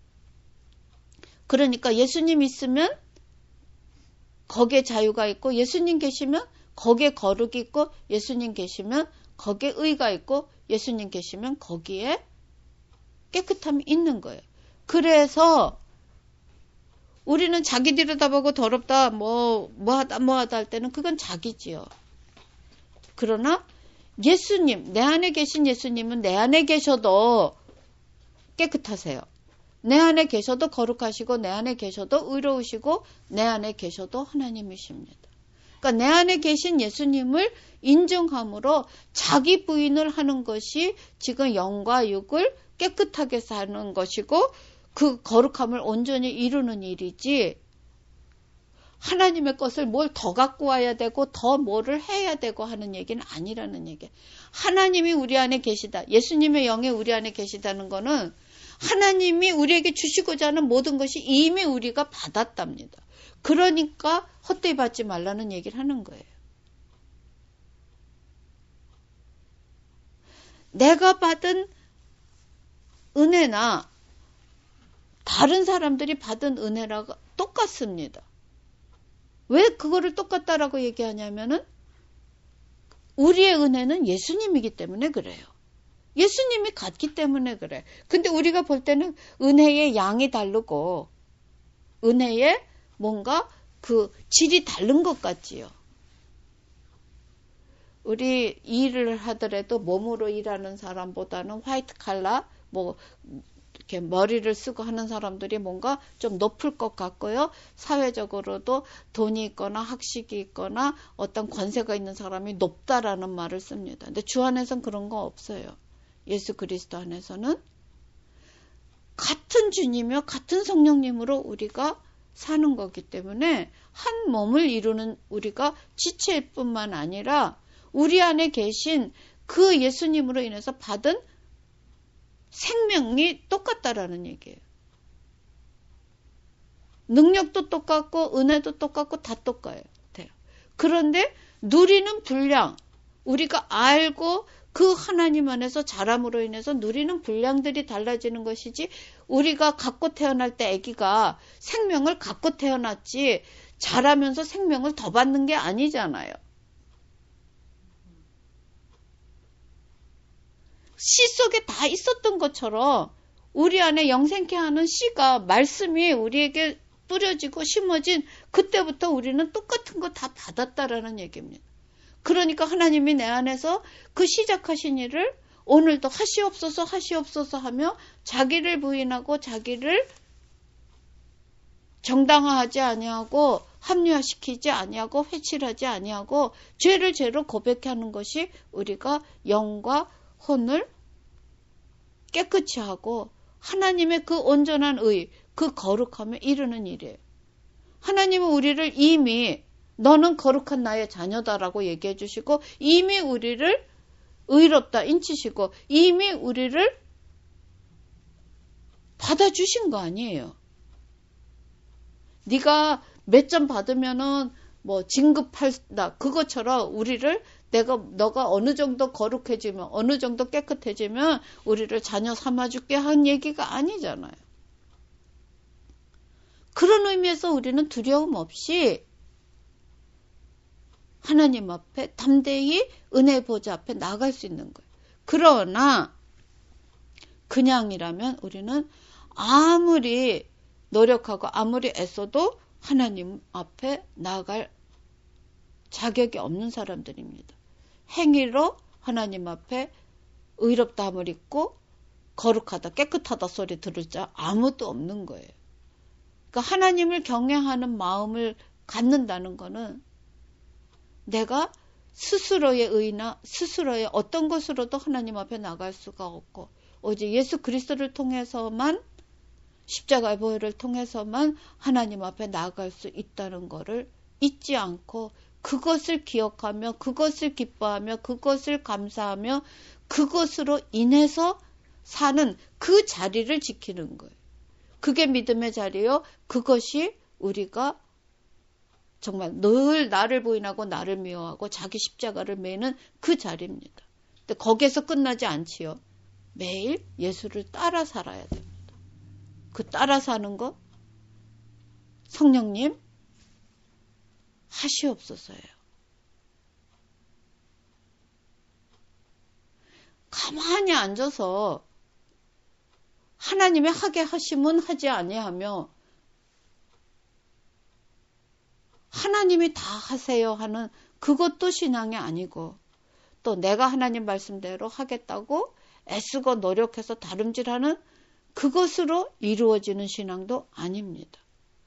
그러니까 예수님 있으면 거기에 자유가 있고 예수님 계시면 거기에 거룩이 있고 예수님 계시면 거기에 의가 있고 예수님 계시면 거기에 깨끗함이 있는 거예요. 그래서 우리는 자기 들여다보고 더럽다, 뭐 하다 할 때는 그건 자기지요. 그러나 예수님, 내 안에 계신 예수님은 내 안에 계셔도 깨끗하세요. 내 안에 계셔도 거룩하시고, 내 안에 계셔도 의로우시고, 내 안에 계셔도 하나님이십니다. 그러니까 내 안에 계신 예수님을 인정함으로 자기 부인을 하는 것이 지금 영과 육을 깨끗하게 사는 것이고, 그 거룩함을 온전히 이루는 일이지, 하나님의 것을 뭘 더 갖고 와야 되고 더 뭐를 해야 되고 하는 얘기는 아니라는 얘기예요. 하나님이 우리 안에 계시다. 예수님의 영이 우리 안에 계시다는 거는 하나님이 우리에게 주시고자 하는 모든 것이 이미 우리가 받았답니다. 그러니까 헛되이 받지 말라는 얘기를 하는 거예요. 내가 받은 은혜나 다른 사람들이 받은 은혜랑 똑같습니다. 왜 그거를 똑같다라고 얘기하냐면은 우리의 은혜는 예수님이기 때문에 그래요. 예수님이 같기 때문에 그래. 근데 우리가 볼 때는 은혜의 양이 다르고 은혜의 뭔가 그 질이 다른 것 같지요. 우리 일을 하더라도 몸으로 일하는 사람보다는 화이트 칼라, 뭐 이렇게 머리를 쓰고 하는 사람들이 뭔가 좀 높을 것 같고요. 사회적으로도 돈이 있거나 학식이 있거나 어떤 권세가 있는 사람이 높다라는 말을 씁니다. 근데 주 안에서는 그런 거 없어요. 예수 그리스도 안에서는 같은 주님이며 같은 성령님으로 우리가 사는 거기 때문에 한 몸을 이루는 우리가 지체일 뿐만 아니라 우리 안에 계신 그 예수님으로 인해서 받은 생명이 똑같다라는 얘기예요. 능력도 똑같고 은혜도 똑같고 다 똑같아요. 그런데 누리는 분량, 우리가 알고 그 하나님 안에서 자람으로 인해서 누리는 분량들이 달라지는 것이지 우리가 갖고 태어날 때 아기가 생명을 갖고 태어났지 자라면서 생명을 더 받는 게 아니잖아요. 씨 속에 다 있었던 것처럼 우리 안에 영생케 하는 씨가 말씀이 우리에게 뿌려지고 심어진 그때부터 우리는 똑같은 거 다 받았다라는 얘기입니다. 그러니까 하나님이 내 안에서 그 시작하신 일을 오늘도 하시옵소서 하며 자기를 부인하고 자기를 정당화하지 아니하고 합리화시키지 아니하고 회칠하지 아니하고 죄를 죄로 고백하는 것이 우리가 영과 혼을 깨끗이 하고 하나님의 그 온전한 의, 그 거룩함에 이르는 일이에요. 하나님은 우리를 이미 너는 거룩한 나의 자녀다라고 얘기해 주시고 이미 우리를 의롭다 인치시고 이미 우리를 받아주신 거 아니에요. 네가 몇 점 받으면은 뭐 진급한다 그것처럼 우리를 너가 어느 정도 거룩해지면 어느 정도 깨끗해지면 우리를 자녀 삼아줄게 한 얘기가 아니잖아요. 그런 의미에서 우리는 두려움 없이 하나님 앞에 담대히 은혜 보좌 앞에 나갈 수 있는 거예요. 그러나 그냥이라면 우리는 아무리 노력하고 아무리 애써도 하나님 앞에 나갈 자격이 없는 사람들입니다. 행위로 하나님 앞에 의롭다함을 입고 거룩하다 깨끗하다 소리 들을 자 아무도 없는 거예요. 그러니까 하나님을 경외하는 마음을 갖는다는 거는 내가 스스로의 의나 스스로의 어떤 것으로도 하나님 앞에 나갈 수가 없고 오직 예수 그리스도를 통해서만 십자가의 보혈을 통해서만 하나님 앞에 나아갈 수 있다는 것을 잊지 않고 그것을 기억하며 그것을 기뻐하며 그것을 감사하며 그것으로 인해서 사는 그 자리를 지키는 거예요. 그게 믿음의 자리요. 그것이 우리가 정말 늘 나를 부인하고 나를 미워하고 자기 십자가를 매는 그 자리입니다. 근데 거기에서 끝나지 않지요. 매일 예수를 따라 살아야 됩니다. 그 따라 사는 거 성령님 하시옵소서예요. 가만히 앉아서 하나님의 하게 하심은 하지 아니하며 하나님이 다 하세요 하는 그것도 신앙이 아니고 또 내가 하나님 말씀대로 하겠다고 애쓰고 노력해서 다름질하는 그것으로 이루어지는 신앙도 아닙니다.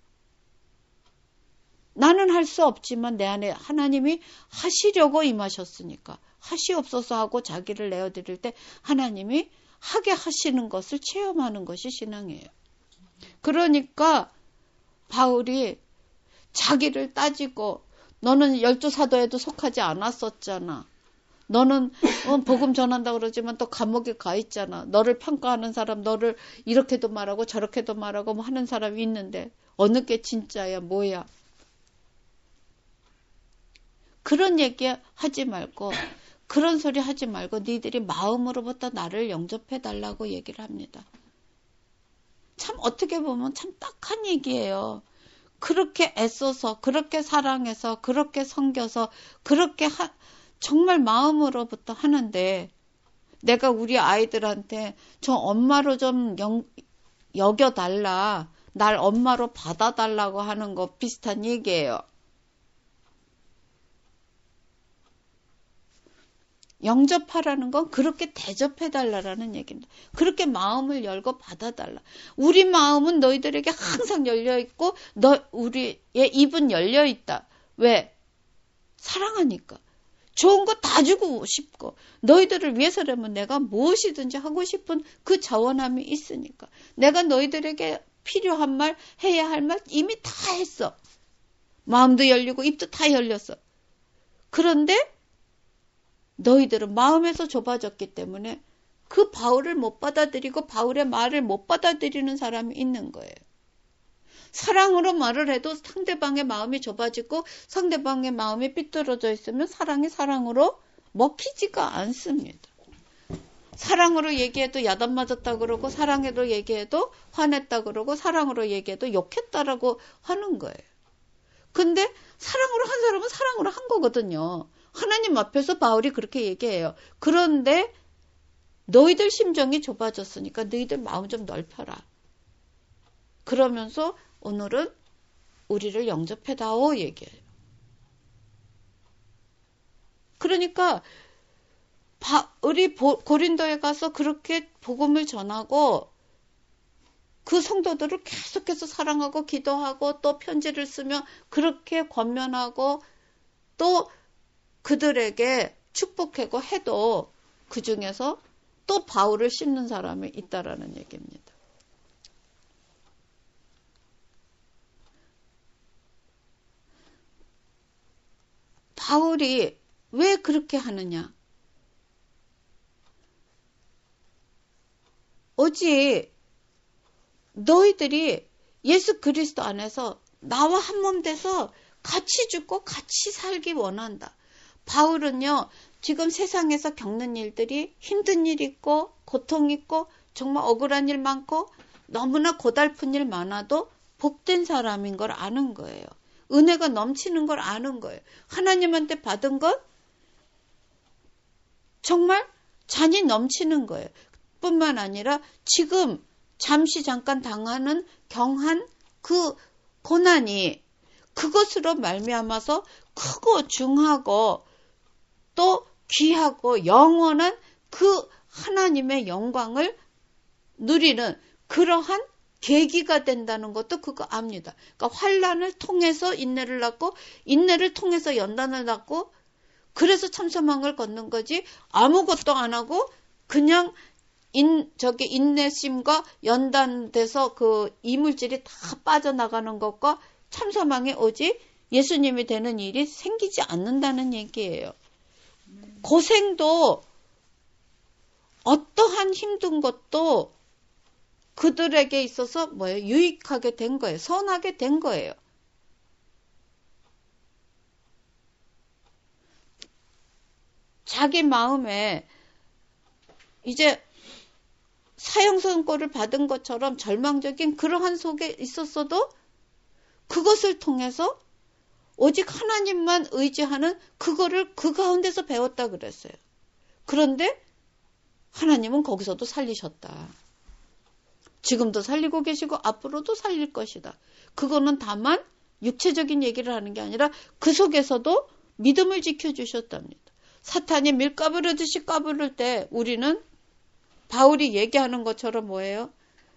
나는 할 수 없지만 내 안에 하나님이 하시려고 임하셨으니까 하시옵소서 하고 자기를 내어드릴 때 하나님이 하게 하시는 것을 체험하는 것이 신앙이에요. 그러니까 바울이 자기를 따지고 너는 12사도에도 속하지 않았었잖아. 너는 복음 전한다고 그러지만 또 감옥에 가 있잖아. 너를 평가하는 사람, 너를 이렇게도 말하고 저렇게도 말하고 뭐 하는 사람이 있는데 어느 게 진짜야 뭐야. 그런 얘기 하지 말고 그런 소리 하지 말고 니들이 마음으로부터 나를 영접해달라고 얘기를 합니다. 참 어떻게 보면 참 딱한 얘기예요. 그렇게 애써서 그렇게 사랑해서 그렇게 섬겨서 그렇게 정말 마음으로부터 하는데 내가 우리 아이들한테 저 엄마로 좀 여겨달라. 날 엄마로 받아달라고 하는 거 비슷한 얘기예요. 영접하라는 건 그렇게 대접해달라는 얘기입니다. 그렇게 마음을 열고 받아달라. 우리 마음은 너희들에게 항상 열려있고 우리의 입은 열려있다. 왜? 사랑하니까. 좋은 거 다 주고 싶고 너희들을 위해서라면 내가 무엇이든지 하고 싶은 그 자원함이 있으니까. 내가 너희들에게 필요한 말, 해야 할 말 이미 다 했어. 마음도 열리고 입도 다 열렸어. 그런데 너희들은 마음에서 좁아졌기 때문에 그 바울을 못 받아들이고 바울의 말을 못 받아들이는 사람이 있는 거예요. 사랑으로 말을 해도 상대방의 마음이 좁아지고 상대방의 마음이 삐뚤어져 있으면 사랑이 사랑으로 먹히지가 않습니다. 사랑으로 얘기해도 야단 맞았다 그러고 사랑으로 얘기해도 화냈다 그러고 사랑으로 얘기해도 욕했다라고 하는 거예요. 근데 사랑으로 한 사람은 사랑으로 한 거거든요. 하나님 앞에서 바울이 그렇게 얘기해요. 그런데 너희들 심정이 좁아졌으니까 너희들 마음 좀 넓혀라. 그러면서 오늘은 우리를 영접해다오 얘기해요. 그러니까 바울이 고린도에 가서 그렇게 복음을 전하고 그 성도들을 계속해서 사랑하고 기도하고 또 편지를 쓰며 그렇게 권면하고 또 그들에게 축복하고 해도 그 중에서 또 바울을 씹는 사람이 있다라는 얘기입니다. 바울이 왜 그렇게 하느냐? 오직 너희들이 예수 그리스도 안에서 나와 한 몸 돼서 같이 죽고 같이 살기 원한다. 바울은요, 지금 세상에서 겪는 일들이 힘든 일 있고 고통 있고 정말 억울한 일 많고 너무나 고달픈 일 많아도 복된 사람인 걸 아는 거예요. 은혜가 넘치는 걸 아는 거예요. 하나님한테 받은 것 정말 잔이 넘치는 거예요. 뿐만 아니라 지금 잠시 잠깐 당하는 경한 그 고난이 그것으로 말미암아서 크고 중하고 또 귀하고 영원한 그 하나님의 영광을 누리는 그러한 계기가 된다는 것도 그거 압니다. 그러니까 환난을 통해서 인내를 낳고 인내를 통해서 연단을 낳고 그래서 참소망을 걷는 거지 아무것도 안 하고 그냥 인내심과 연단돼서 그 이물질이 다 빠져나가는 것과 참소망이 오지 예수님이 되는 일이 생기지 않는다는 얘기예요. 고생도 어떠한 힘든 것도 그들에게 있어서 유익하게 된 거예요. 선하게 된 거예요. 자기 마음에 이제 사형 선고를 받은 것처럼 절망적인 그러한 속에 있었어도 그것을 통해서 오직 하나님만 의지하는 그거를 그 가운데서 배웠다 그랬어요. 그런데 하나님은 거기서도 살리셨다. 지금도 살리고 계시고 앞으로도 살릴 것이다. 그거는 다만 육체적인 얘기를 하는 게 아니라 그 속에서도 믿음을 지켜주셨답니다. 사탄이 밀 까부르듯이 까부를 때 우리는 바울이 얘기하는 것처럼 뭐예요?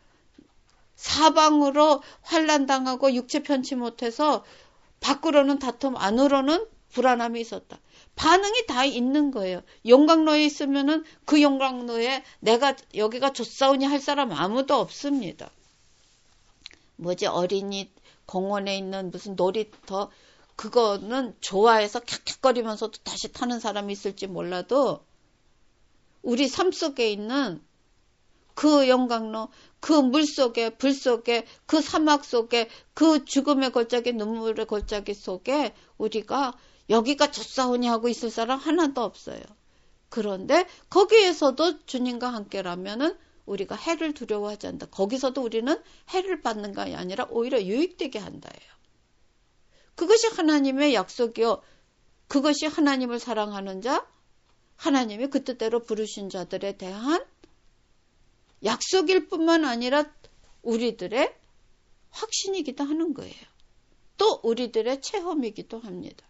사방으로 환난당하고 육체 편치 못해서 밖으로는 다툼, 안으로는 불안함이 있었다. 반응이 다 있는 거예요. 용광로에 있으면은 그 용광로에 내가 여기가 좋사오니 할 사람 아무도 없습니다. 뭐지, 어린이 공원에 있는 무슨 놀이터, 그거는 좋아해서 캬캬거리면서도 다시 타는 사람이 있을지 몰라도 우리 삶 속에 있는 그 용광로, 그 물 속에, 불 속에, 그 사막 속에, 그 죽음의 골짜기, 눈물의 골짜기 속에 우리가 여기가 좋사오니 하고 있을 사람 하나도 없어요. 그런데 거기에서도 주님과 함께라면은 우리가 해를 두려워하지 않는다. 거기서도 우리는 해를 받는 것이 아니라 오히려 유익되게 한다예요. 그것이 하나님의 약속이요. 그것이 하나님을 사랑하는 자, 하나님이 그 뜻대로 부르신 자들에 대한 약속일 뿐만 아니라 우리들의 확신이기도 하는 거예요. 또 우리들의 체험이기도 합니다.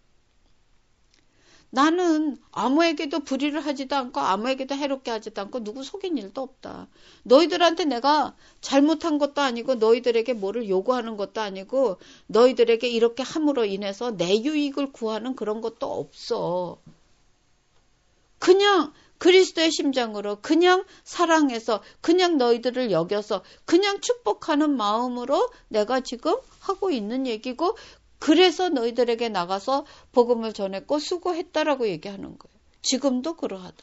나는 아무에게도 불의를 하지도 않고 아무에게도 해롭게 하지도 않고 누구 속인 일도 없다. 너희들한테 내가 잘못한 것도 아니고 너희들에게 뭐를 요구하는 것도 아니고 너희들에게 이렇게 함으로 인해서 내 유익을 구하는 그런 것도 없어. 그냥 그리스도의 심장으로 그냥 사랑해서 그냥 너희들을 여겨서 그냥 축복하는 마음으로 내가 지금 하고 있는 얘기고 그래서 너희들에게 나가서 복음을 전했고 수고했다라고 얘기하는 거예요. 지금도 그러하다.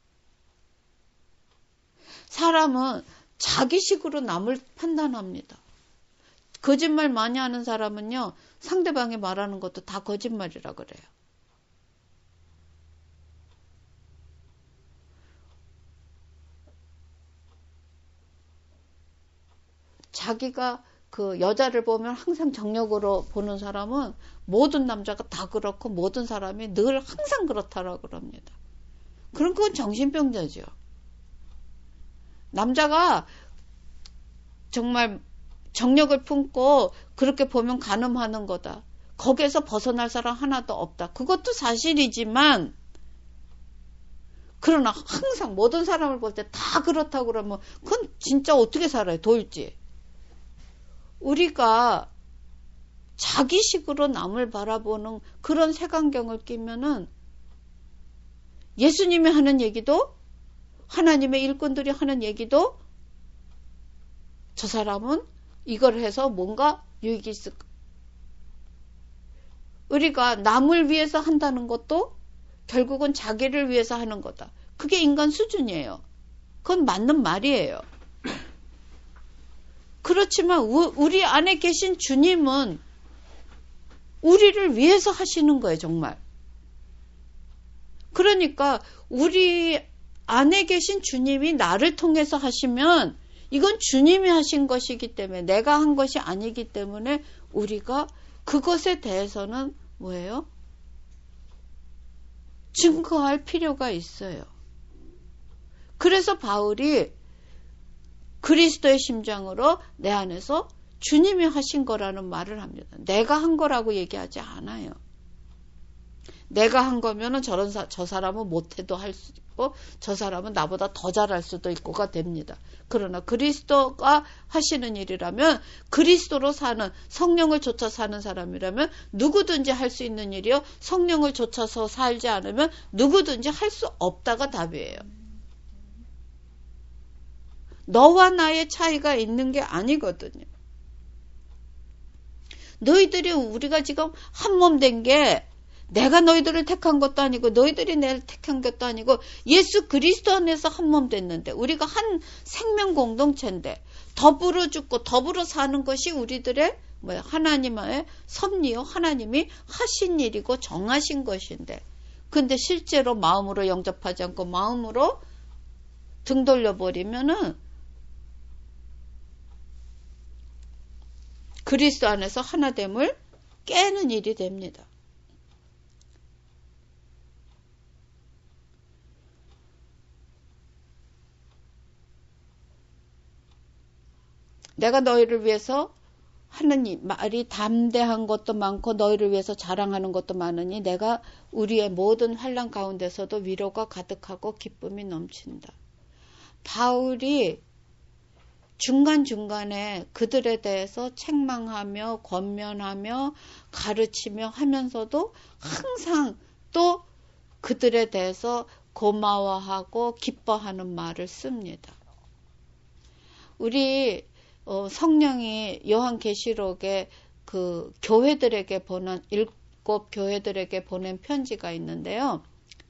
사람은 자기식으로 남을 판단합니다. 거짓말 많이 하는 사람은요. 상대방이 말하는 것도 다 거짓말이라 그래요. 자기가 그 여자를 보면 항상 정력으로 보는 사람은 모든 남자가 다 그렇고 모든 사람이 늘 항상 그렇다라고 그럽니다. 그럼 그건 정신병자죠. 남자가 정말 정력을 품고 그렇게 보면 간음하는 거다. 거기에서 벗어날 사람 하나도 없다. 그것도 사실이지만 그러나 항상 모든 사람을 볼 때 다 그렇다고 그러면 그건 진짜 어떻게 살아요? 돌지. 우리가 자기식으로 남을 바라보는 그런 색안경을 끼면은 예수님이 하는 얘기도 하나님의 일꾼들이 하는 얘기도 저 사람은 이걸 해서 뭔가 유익이 있을까? 우리가 남을 위해서 한다는 것도 결국은 자기를 위해서 하는 거다. 그게 인간 수준이에요. 그건 맞는 말이에요. 그렇지만 우리 안에 계신 주님은 우리를 위해서 하시는 거예요, 정말. 그러니까 우리 안에 계신 주님이 나를 통해서 하시면 이건 주님이 하신 것이기 때문에 내가 한 것이 아니기 때문에 우리가 그것에 대해서는 뭐예요? 증거할 필요가 있어요. 그래서 바울이 그리스도의 심장으로 내 안에서 주님이 하신 거라는 말을 합니다. 내가 한 거라고 얘기하지 않아요. 내가 한 거면은 저 사람은 못해도 할 수 있고 저 사람은 나보다 더 잘할 수도 있고가 됩니다. 그러나 그리스도가 하시는 일이라면 그리스도로 사는 성령을 좇아 사는 사람이라면 누구든지 할 수 있는 일이요. 성령을 좇아서 살지 않으면 누구든지 할 수 없다가 답이에요. 너와 나의 차이가 있는 게 아니거든요. 너희들이 우리가 지금 한 몸 된 게 내가 너희들을 택한 것도 아니고 너희들이 내를 택한 것도 아니고 예수 그리스도 안에서 한 몸 됐는데 우리가 한 생명 공동체인데 더불어 죽고 더불어 사는 것이 우리들의 하나님의 섭리요. 하나님이 하신 일이고 정하신 것인데 근데 실제로 마음으로 영접하지 않고 마음으로 등 돌려버리면은 그리스도 안에서 하나됨을 깨는 일이 됩니다. 내가 너희를 위해서 하는 말이 담대한 것도 많고 너희를 위해서 자랑하는 것도 많으니 내가 우리의 모든 환난 가운데서도 위로가 가득하고 기쁨이 넘친다. 바울이 중간중간에 그들에 대해서 책망하며 권면하며 가르치며 하면서도 항상 또 그들에 대해서 고마워하고 기뻐하는 말을 씁니다. 우리 성령이 요한계시록에 그 교회들에게 보낸 7 교회들에게 보낸 편지가 있는데요.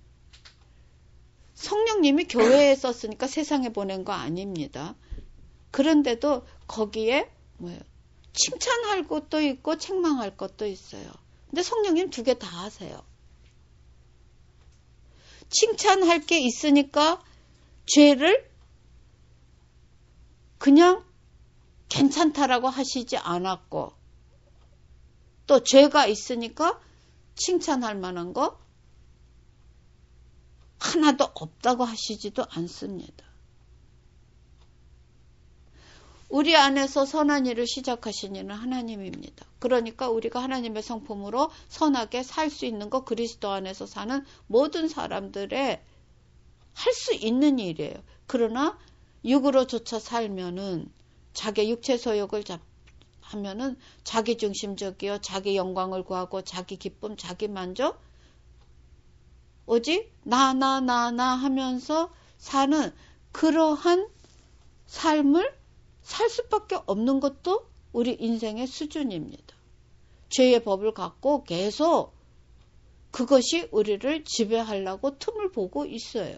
성령님이 교회에 썼으니까 세상에 보낸 거 아닙니다. 그런데도 거기에 뭐예요? 칭찬할 것도 있고 책망할 것도 있어요. 근데 성령님 2개 다 하세요. 칭찬할 게 있으니까 죄를 그냥 괜찮다라고 하시지 않았고, 또 죄가 있으니까 칭찬할 만한 거 하나도 없다고 하시지도 않습니다. 우리 안에서 선한 일을 시작하신 이는 하나님입니다. 그러니까 우리가 하나님의 성품으로 선하게 살 수 있는 거 그리스도 안에서 사는 모든 사람들의 할 수 있는 일이에요. 그러나 육으로조차 살면은 자기 육체 소욕을 하면은 자기 중심적이요, 자기 영광을 구하고 자기 기쁨, 자기 만족, 오직 나 하면서 사는 그러한 삶을 살 수밖에 없는 것도 우리 인생의 수준입니다. 죄의 법을 갖고 계속 그것이 우리를 지배하려고 틈을 보고 있어요.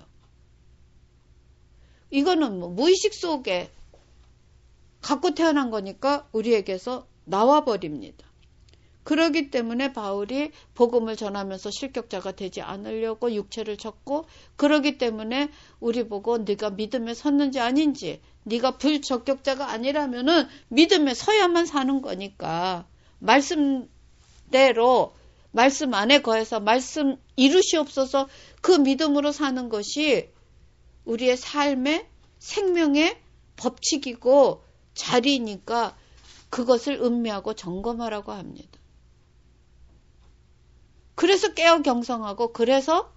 이거는 뭐 무의식 속에 갖고 태어난 거니까 우리에게서 나와버립니다. 그렇기 때문에 바울이 복음을 전하면서 실격자가 되지 않으려고 육체를 쳤고, 그렇기 때문에 우리 보고 네가 믿음에 섰는지 아닌지, 네가 불적격자가 아니라면은 믿음에 서야만 사는 거니까 말씀대로 말씀 안에 거해서 말씀 이루시옵소서 그 믿음으로 사는 것이 우리의 삶의 생명의 법칙이고 자리니까 그것을 음미하고 점검하라고 합니다. 그래서 깨어 경성하고, 그래서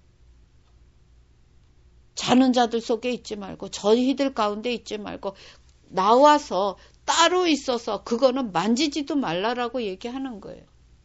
자는 자들 속에 있지 말고 저희들 가운데 있지 말고 나와서 따로 있어서 그거는 만지지도 말라라고 얘기하는 거예요.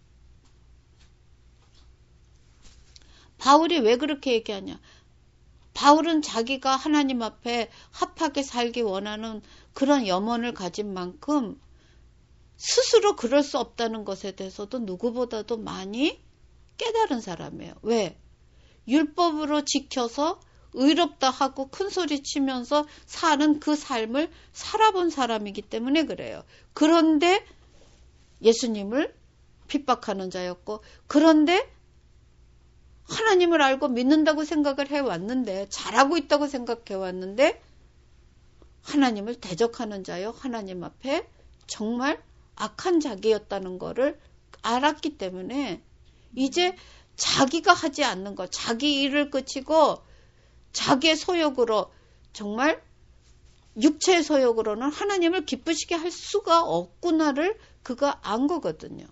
바울이 왜 그렇게 얘기하냐? 바울은 자기가 하나님 앞에 합하게 살기 원하는 그런 염원을 가진 만큼 스스로 그럴 수 없다는 것에 대해서도 누구보다도 많이 깨달은 사람이에요. 왜? 율법으로 지켜서 의롭다 하고 큰 소리 치면서 사는 그 삶을 살아본 사람이기 때문에 그래요. 그런데 예수님을 핍박하는 자였고, 그런데 하나님을 알고 믿는다고 생각을 해왔는데, 잘하고 있다고 생각해왔는데 하나님을 대적하는 자요, 하나님 앞에 정말 악한 자기였다는 거를 알았기 때문에 이제 자기가 하지 않는 것, 자기 일을 그치고 자기의 소욕으로, 정말 육체의 소욕으로는 하나님을 기쁘시게 할 수가 없구나를 그가 안 거거든요.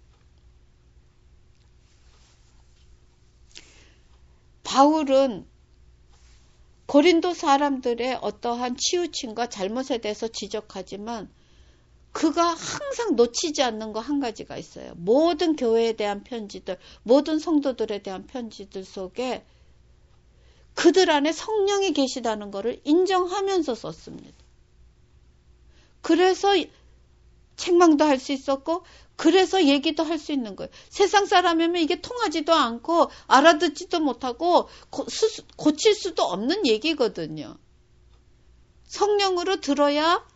바울은 고린도 사람들의 어떠한 치우침과 잘못에 대해서 지적하지만 그가 항상 놓치지 않는 거 한 가지가 있어요. 모든 교회에 대한 편지들, 모든 성도들에 대한 편지들 속에 그들 안에 성령이 계시다는 것을 인정하면서 썼습니다. 그래서 책망도 할 수 있었고, 그래서 얘기도 할 수 있는 거예요. 세상 사람이면 이게 통하지도 않고 알아듣지도 못하고 고칠 수도 없는 얘기거든요. 성령으로 들어야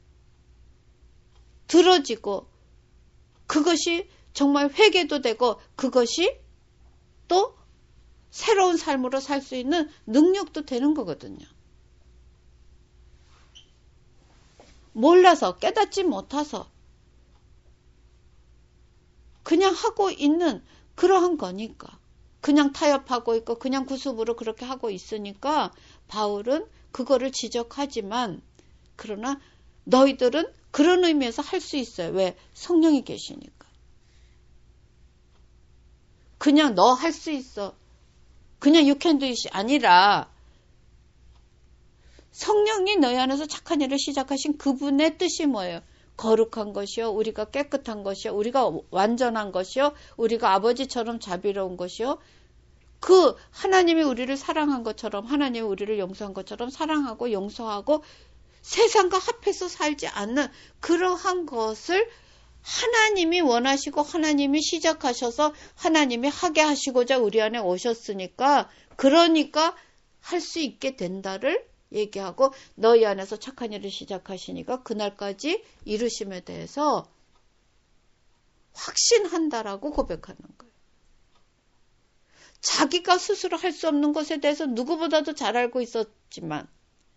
들어지고, 그것이 정말 회개도 되고, 그것이 또 새로운 삶으로 살 수 있는 능력도 되는 거거든요. 몰라서, 깨닫지 못해서 그냥 하고 있는 그러한 거니까, 그냥 타협하고 있고 그냥 구습으로 그렇게 하고 있으니까 바울은 그거를 지적하지만, 그러나 너희들은 그런 의미에서 할 수 있어요. 왜? 성령이 계시니까. 그냥 너 할 수 있어. 그냥 you can do it이 아니라 성령이 너희 안에서 착한 일을 시작하신 그분의 뜻이 뭐예요? 거룩한 것이요, 우리가 깨끗한 것이요, 우리가 완전한 것이요, 우리가 아버지처럼 자비로운 것이요, 그 하나님이 우리를 사랑한 것처럼, 하나님이 우리를 용서한 것처럼 사랑하고 용서하고 세상과 합해서 살지 않는 그러한 것을 하나님이 원하시고 하나님이 시작하셔서 하나님이 하게 하시고자 우리 안에 오셨으니까, 그러니까 할 수 있게 된다를 얘기하고, 너희 안에서 착한 일을 시작하시니까 그날까지 이루심에 대해서 확신한다라고 고백하는 거예요. 자기가 스스로 할 수 없는 것에 대해서 누구보다도 잘 알고 있었지만,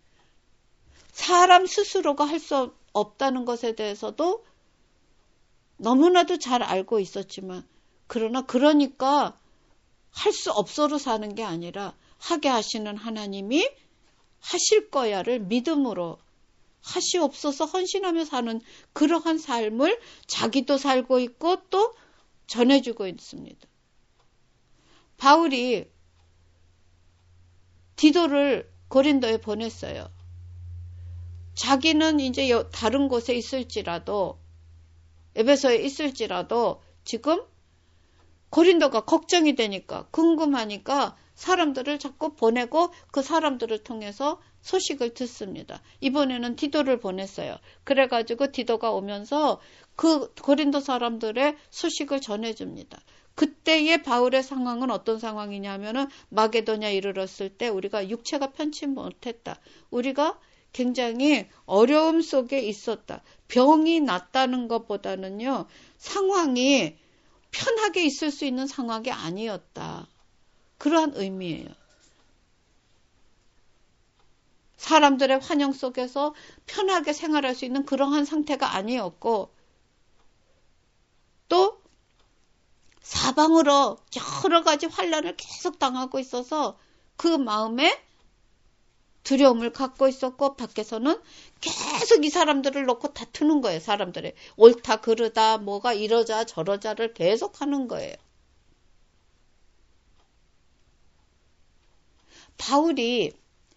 사람 스스로가 할 수 없다는 것에 대해서도 너무나도 잘 알고 있었지만, 그러니까 할 수 없어로 사는 게 아니라 하게 하시는 하나님이 하실 거야를 믿음으로 하시옵소서 헌신하며 사는 그러한 삶을 자기도 살고 있고 또 전해주고 있습니다. 바울이 디도를 고린도에 보냈어요. 자기는 이제 다른 곳에 있을지라도, 에베소에 있을지라도 지금 고린도가 걱정이 되니까, 궁금하니까 사람들을 자꾸 보내고 그 사람들을 통해서 소식을 듣습니다. 이번에는 디도를 보냈어요. 그래가지고 디도가 오면서 그 고린도 사람들의 소식을 전해줍니다. 그때의 바울의 상황은 어떤 상황이냐면은 마게도냐 이르렀을 때 우리가 육체가 편치 못했다. 우리가 굉장히 어려움 속에 있었다. 병이 났다는 것보다는요, 상황이 편하게 있을 수 있는 상황이 아니었다. 그러한 의미예요. 사람들의 환영 속에서 편하게 생활할 수 있는 그러한 상태가 아니었고, 또 사방으로 여러 가지 환난을 계속 당하고 있어서 그 마음에 두려움을 갖고 있었고, 밖에서는 계속 이 사람들을 놓고 다투는 거예요. 사람들의 옳다 그르다 뭐가 이러자 저러자를 계속 하는 거예요. 바울이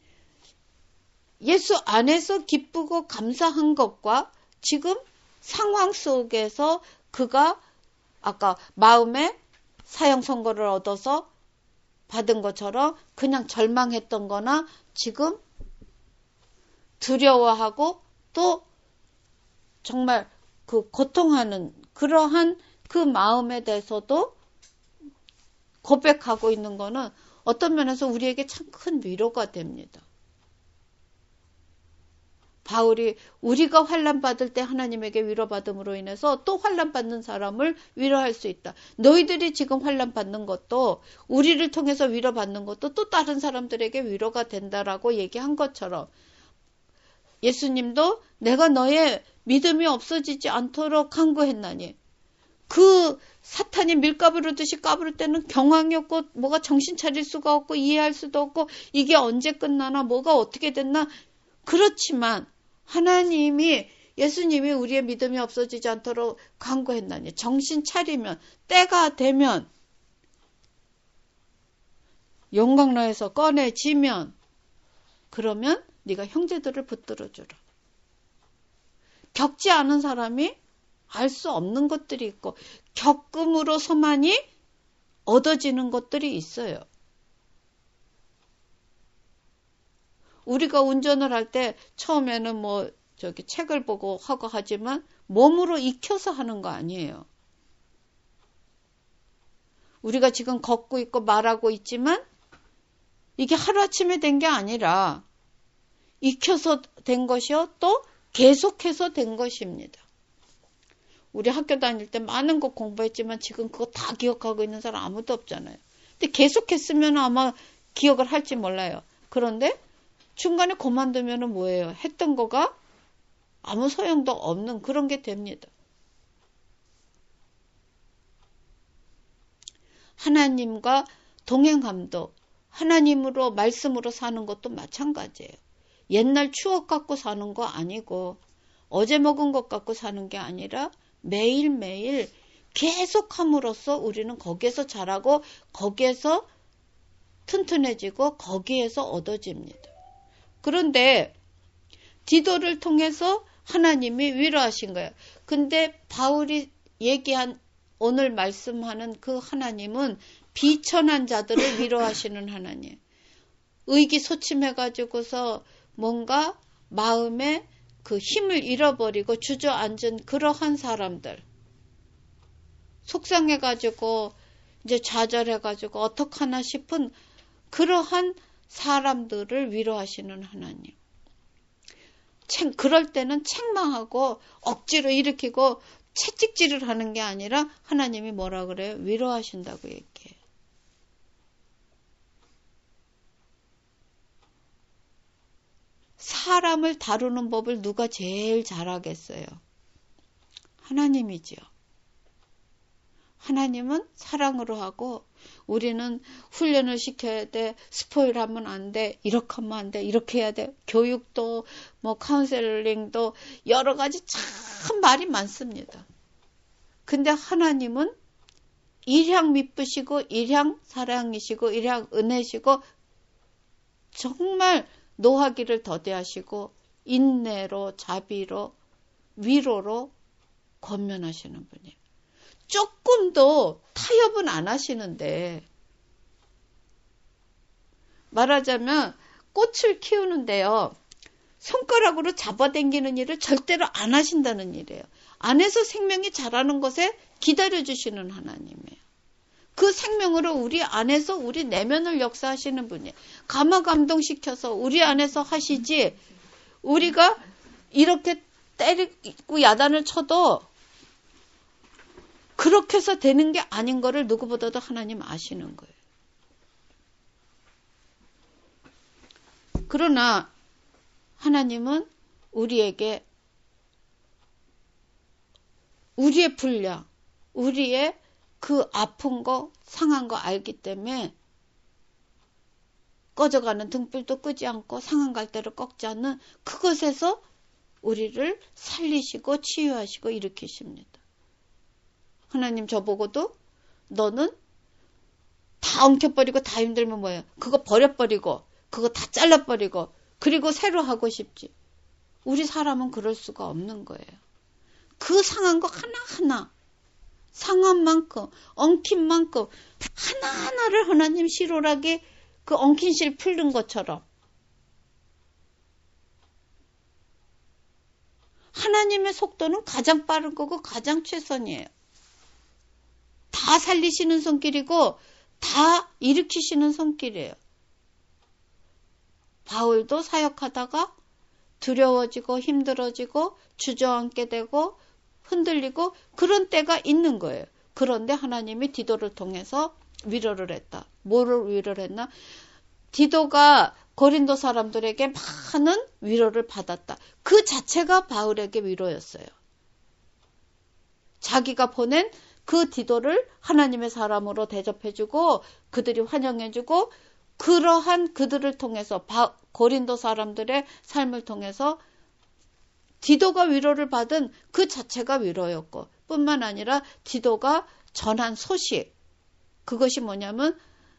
예수 안에서 기쁘고 감사한 것과 지금 상황 속에서 그가 아까 마음에 사형 선고를 얻어서 받은 것처럼 그냥 절망했던 거나 지금 두려워하고 또 정말 그 고통하는 그러한 그 마음에 대해서도 고백하고 있는 거는 어떤 면에서 우리에게 참 큰 위로가 됩니다. 바울이 우리가 환난 받을 때 하나님에게 위로받음으로 인해서 또 환난 받는 사람을 위로할 수 있다. 너희들이 지금 환난 받는 것도 우리를 통해서 위로받는 것도 또 다른 사람들에게 위로가 된다라고 얘기한 것처럼 예수님도 내가 너의 믿음이 없어지지 않도록 간구했나니, 그 사탄이 밀가부르듯이 까부를 때는 경황이 없고 뭐가 정신 차릴 수가 없고 이해할 수도 없고 이게 언제 끝나나 뭐가 어떻게 됐나. 그렇지만 하나님이 예수님이 우리의 믿음이 없어지지 않도록 간구했나니, 정신 차리면 때가 되면 용광로에서 꺼내지면 그러면 네가 형제들을 붙들어주라. 겪지 않은 사람이 알 수 없는 것들이 있고 겪음으로서만이 얻어지는 것들이 있어요. 우리가 운전을 할 때 처음에는 책을 보고 하고 하지만 몸으로 익혀서 하는 거 아니에요. 우리가 지금 걷고 있고 말하고 있지만 이게 하루아침에 된 게 아니라 익혀서 된 것이요, 또 계속해서 된 것입니다. 우리 학교 다닐 때 많은 거 공부했지만 지금 그거 다 기억하고 있는 사람 아무도 없잖아요. 근데 계속했으면 아마 기억을 할지 몰라요. 그런데 중간에 그만두면 뭐예요? 했던 거가 아무 소용도 없는 그런 게 됩니다. 하나님과 동행함도 하나님으로 말씀으로 사는 것도 마찬가지예요. 옛날 추억 갖고 사는 거 아니고 어제 먹은 것 갖고 사는 게 아니라 매일매일 계속 함으로써 우리는 거기에서 자라고 거기에서 튼튼해지고 거기에서 얻어집니다. 그런데 디도를 통해서 하나님이 위로하신 거예요. 근데 바울이 얘기한 오늘 말씀하는 그 하나님은 비천한 자들을 위로하시는 하나님. 의기소침해가지고서 뭔가 마음에 그 힘을 잃어버리고 주저앉은 그러한 사람들. 속상해가지고 이제 좌절해가지고 어떡하나 싶은 그러한 사람들을 위로하시는 하나님. 그럴 때는 책망하고 억지로 일으키고 채찍질을 하는 게 아니라 하나님이 뭐라 그래요? 위로하신다고 얘기해요. 사람을 다루는 법을 누가 제일 잘하겠어요? 하나님이지요. 하나님은 사랑으로 하고 우리는 훈련을 시켜야 돼. 스포일 하면 안 돼. 이렇게 하면 안 돼. 이렇게 해야 돼. 교육도 뭐 카운셀링도 여러 가지 참 말이 많습니다. 근데 하나님은 일향 미쁘시고 일향 사랑이시고 일향 은혜시고 정말 노하기를 더디하시고 인내로 자비로 위로로 권면하시는 분이에요. 조금도 타협은 안 하시는데 말하자면 꽃을 키우는데요. 손가락으로 잡아당기는 일을 절대로 안 하신다는 일이에요. 안에서 생명이 자라는 것에 기다려주시는 하나님이에요. 그 생명으로 우리 안에서 우리 내면을 역사하시는 분이에요. 감화감동시켜서 우리 안에서 하시지 우리가 이렇게 때리고 야단을 쳐도 그렇게 해서 되는 게 아닌 거를 누구보다도 하나님 아시는 거예요. 그러나 하나님은 우리에게 우리의 분량, 우리의 그 아픈 거, 상한 거 알기 때문에 꺼져가는 등불도 끄지 않고 상한 갈대를 꺾지 않는 그것에서 우리를 살리시고 치유하시고 일으키십니다. 하나님 저보고도 너는 다 엉켜버리고 다 힘들면 뭐예요? 그거 버려버리고 그거 다 잘라버리고 그리고 새로 하고 싶지. 우리 사람은 그럴 수가 없는 거예요. 그 상한 거 하나하나 상한 만큼 엉킨 만큼 하나하나를 하나님 실오라게 그 엉킨 실 풀는 것처럼 하나님의 속도는 가장 빠른 거고 가장 최선이에요. 다 살리시는 손길이고 다 일으키시는 손길이에요. 바울도 사역하다가 두려워지고 힘들어지고 주저앉게 되고 흔들리고 그런 때가 있는 거예요. 그런데 하나님이 디도를 통해서 위로를 했다. 뭐를 위로를 했나? 디도가 고린도 사람들에게 많은 위로를 받았다. 그 자체가 바울에게 위로였어요. 자기가 보낸 그 디도를 하나님의 사람으로 대접해주고 그들이 환영해주고 그러한 그들을 통해서 고린도 사람들의 삶을 통해서 디도가 위로를 받은 그 자체가 위로였고 뿐만 아니라 디도가 전한 소식 그것이 뭐냐면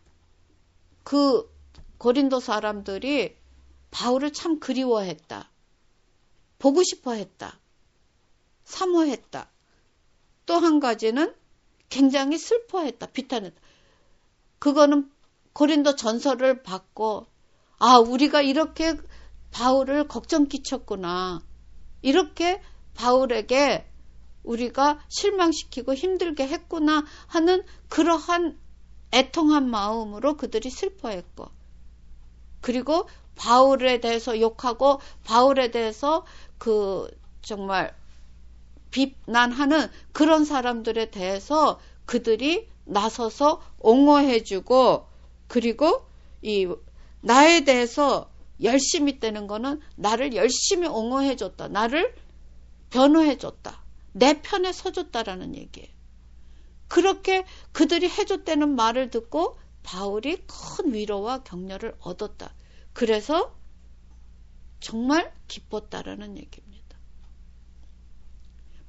그 고린도 사람들이 바울을 참 그리워했다. 보고 싶어했다. 사모했다. 또 한 가지는 굉장히 슬퍼했다. 비탄했다. 그거는 고린도 전서를 받고 우리가 이렇게 바울을 걱정 끼쳤구나. 이렇게 바울에게 우리가 실망시키고 힘들게 했구나 하는 그러한 애통한 마음으로 그들이 슬퍼했고 그리고 바울에 대해서 욕하고 바울에 대해서 그 정말 비난하는 그런 사람들에 대해서 그들이 나서서 옹호해주고 그리고 이 나에 대해서 열심히 떼는 거는 나를 열심히 옹호해줬다. 나를 변호해줬다. 내 편에 서줬다라는 얘기예요. 그렇게 그들이 해줬다는 말을 듣고 바울이 큰 위로와 격려를 얻었다. 그래서 정말 기뻤다라는 얘기입니다.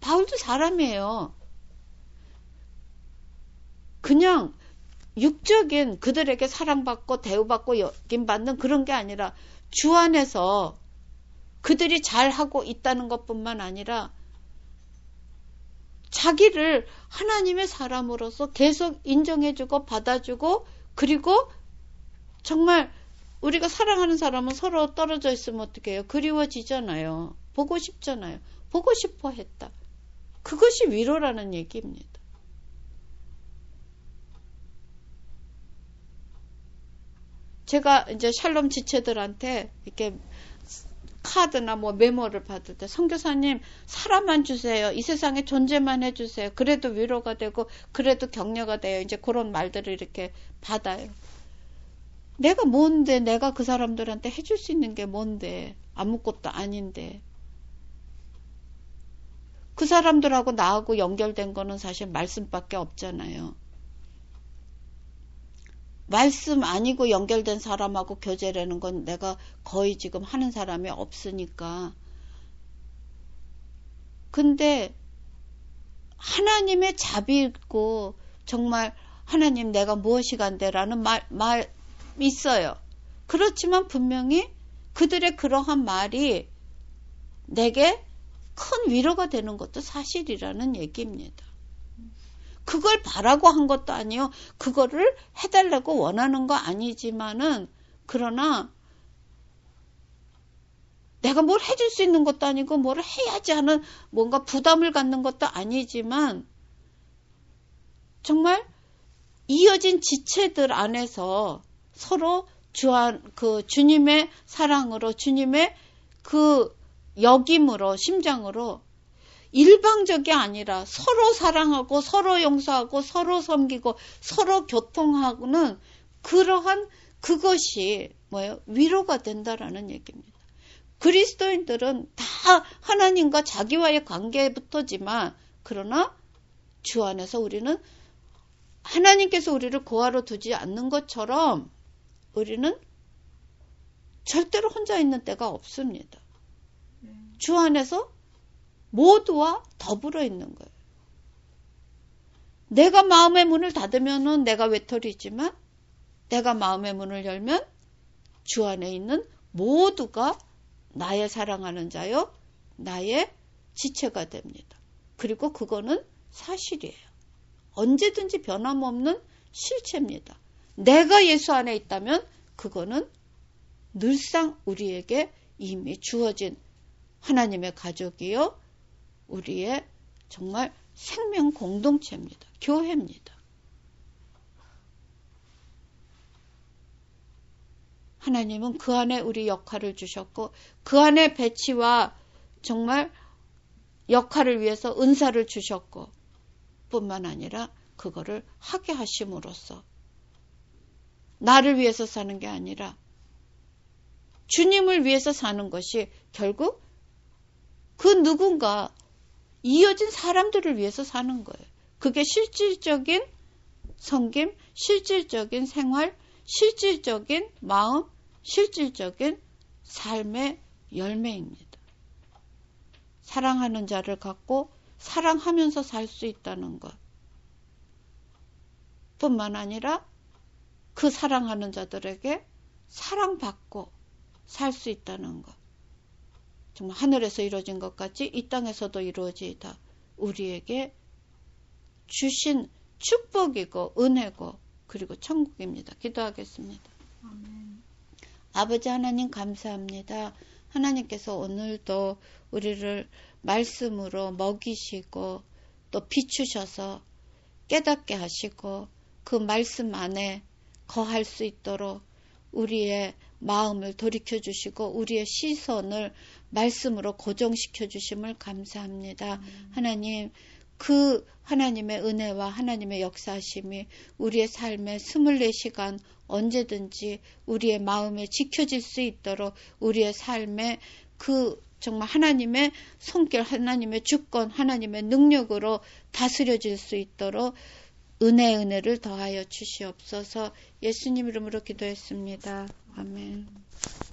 바울도 사람이에요. 그냥 육적인 그들에게 사랑받고 대우받고 여김받는 그런 게 아니라 주 안에서 그들이 잘하고 있다는 것뿐만 아니라 자기를 하나님의 사람으로서 계속 인정해주고 받아주고, 그리고 정말 우리가 사랑하는 사람은 서로 떨어져 있으면 어떻게 해요? 그리워지잖아요. 보고 싶잖아요. 보고 싶어 했다. 그것이 위로라는 얘기입니다. 제가 이제 샬롬 지체들한테 이렇게 카드나 뭐 메모를 받을 때, 선교사님 사람만 주세요. 이 세상에 존재만 해주세요. 그래도 위로가 되고 그래도 격려가 돼요. 이제 그런 말들을 이렇게 받아요. 내가 뭔데, 내가 그 사람들한테 해줄 수 있는 게 뭔데, 아무것도 아닌데. 그 사람들하고 나하고 연결된 거는 사실 말씀밖에 없잖아요. 말씀 아니고 연결된 사람하고 교제라는 건 내가 거의 지금 하는 사람이 없으니까. 근데 하나님의 자비고 정말 하나님 내가 무엇이 간대라는 말 있어요. 그렇지만 분명히 그들의 그러한 말이 내게 큰 위로가 되는 것도 사실이라는 얘기입니다. 그걸 바라고 한 것도 아니요. 그거를 해달라고 원하는 거 아니지만은, 그러나 내가 뭘 해줄 수 있는 것도 아니고 뭘 해야지 하는 뭔가 부담을 갖는 것도 아니지만, 정말 이어진 지체들 안에서 서로 주님의 사랑으로, 주님의 그 여김으로, 심장으로 일방적이 아니라 서로 사랑하고 서로 용서하고 서로 섬기고 서로 교통하고는 그러한 그것이 뭐예요? 위로가 된다라는 얘기입니다. 그리스도인들은 다 하나님과 자기와의 관계부터지만, 그러나 주 안에서 우리는 하나님께서 우리를 고아로 두지 않는 것처럼 우리는 절대로 혼자 있는 때가 없습니다. 주 안에서 모두와 더불어 있는 거예요. 내가 마음의 문을 닫으면은 내가 외톨이지만, 내가 마음의 문을 열면 주 안에 있는 모두가 나의 사랑하는 자요, 나의 지체가 됩니다. 그리고 그거는 사실이에요. 언제든지 변함없는 실체입니다. 내가 예수 안에 있다면 그거는 늘상 우리에게 이미 주어진 하나님의 가족이요, 우리의 정말 생명 공동체입니다. 교회입니다. 하나님은 그 안에 우리 역할을 주셨고, 그 안에 배치와 정말 역할을 위해서 은사를 주셨고, 뿐만 아니라 그거를 하게 하심으로써 나를 위해서 사는 게 아니라 주님을 위해서 사는 것이 결국 그 누군가 이어진 사람들을 위해서 사는 거예요. 그게 실질적인 섬김, 실질적인 생활, 실질적인 마음, 실질적인 삶의 열매입니다. 사랑하는 자를 갖고 사랑하면서 살 수 있다는 것 뿐만 아니라 그 사랑하는 자들에게 사랑받고 살 수 있다는 것. 정말 하늘에서 이루어진 것 같이 이 땅에서도 이루어지다. 우리에게 주신 축복이고 은혜고 그리고 천국입니다. 기도하겠습니다. 아멘. 아버지 하나님 감사합니다. 하나님께서 오늘도 우리를 말씀으로 먹이시고 또 비추셔서 깨닫게 하시고 그 말씀 안에 거할 수 있도록 우리의 마음을 돌이켜 주시고 우리의 시선을 말씀으로 고정시켜 주심을 감사합니다. 하나님, 그 하나님의 은혜와 하나님의 역사하심이 우리의 삶의 24시간 언제든지 우리의 마음에 지켜질 수 있도록 우리의 삶에 그 정말 하나님의 손길, 하나님의 주권, 하나님의 능력으로 다스려질 수 있도록 은혜를 더하여 주시옵소서. 예수님 이름으로 기도했습니다. 아멘.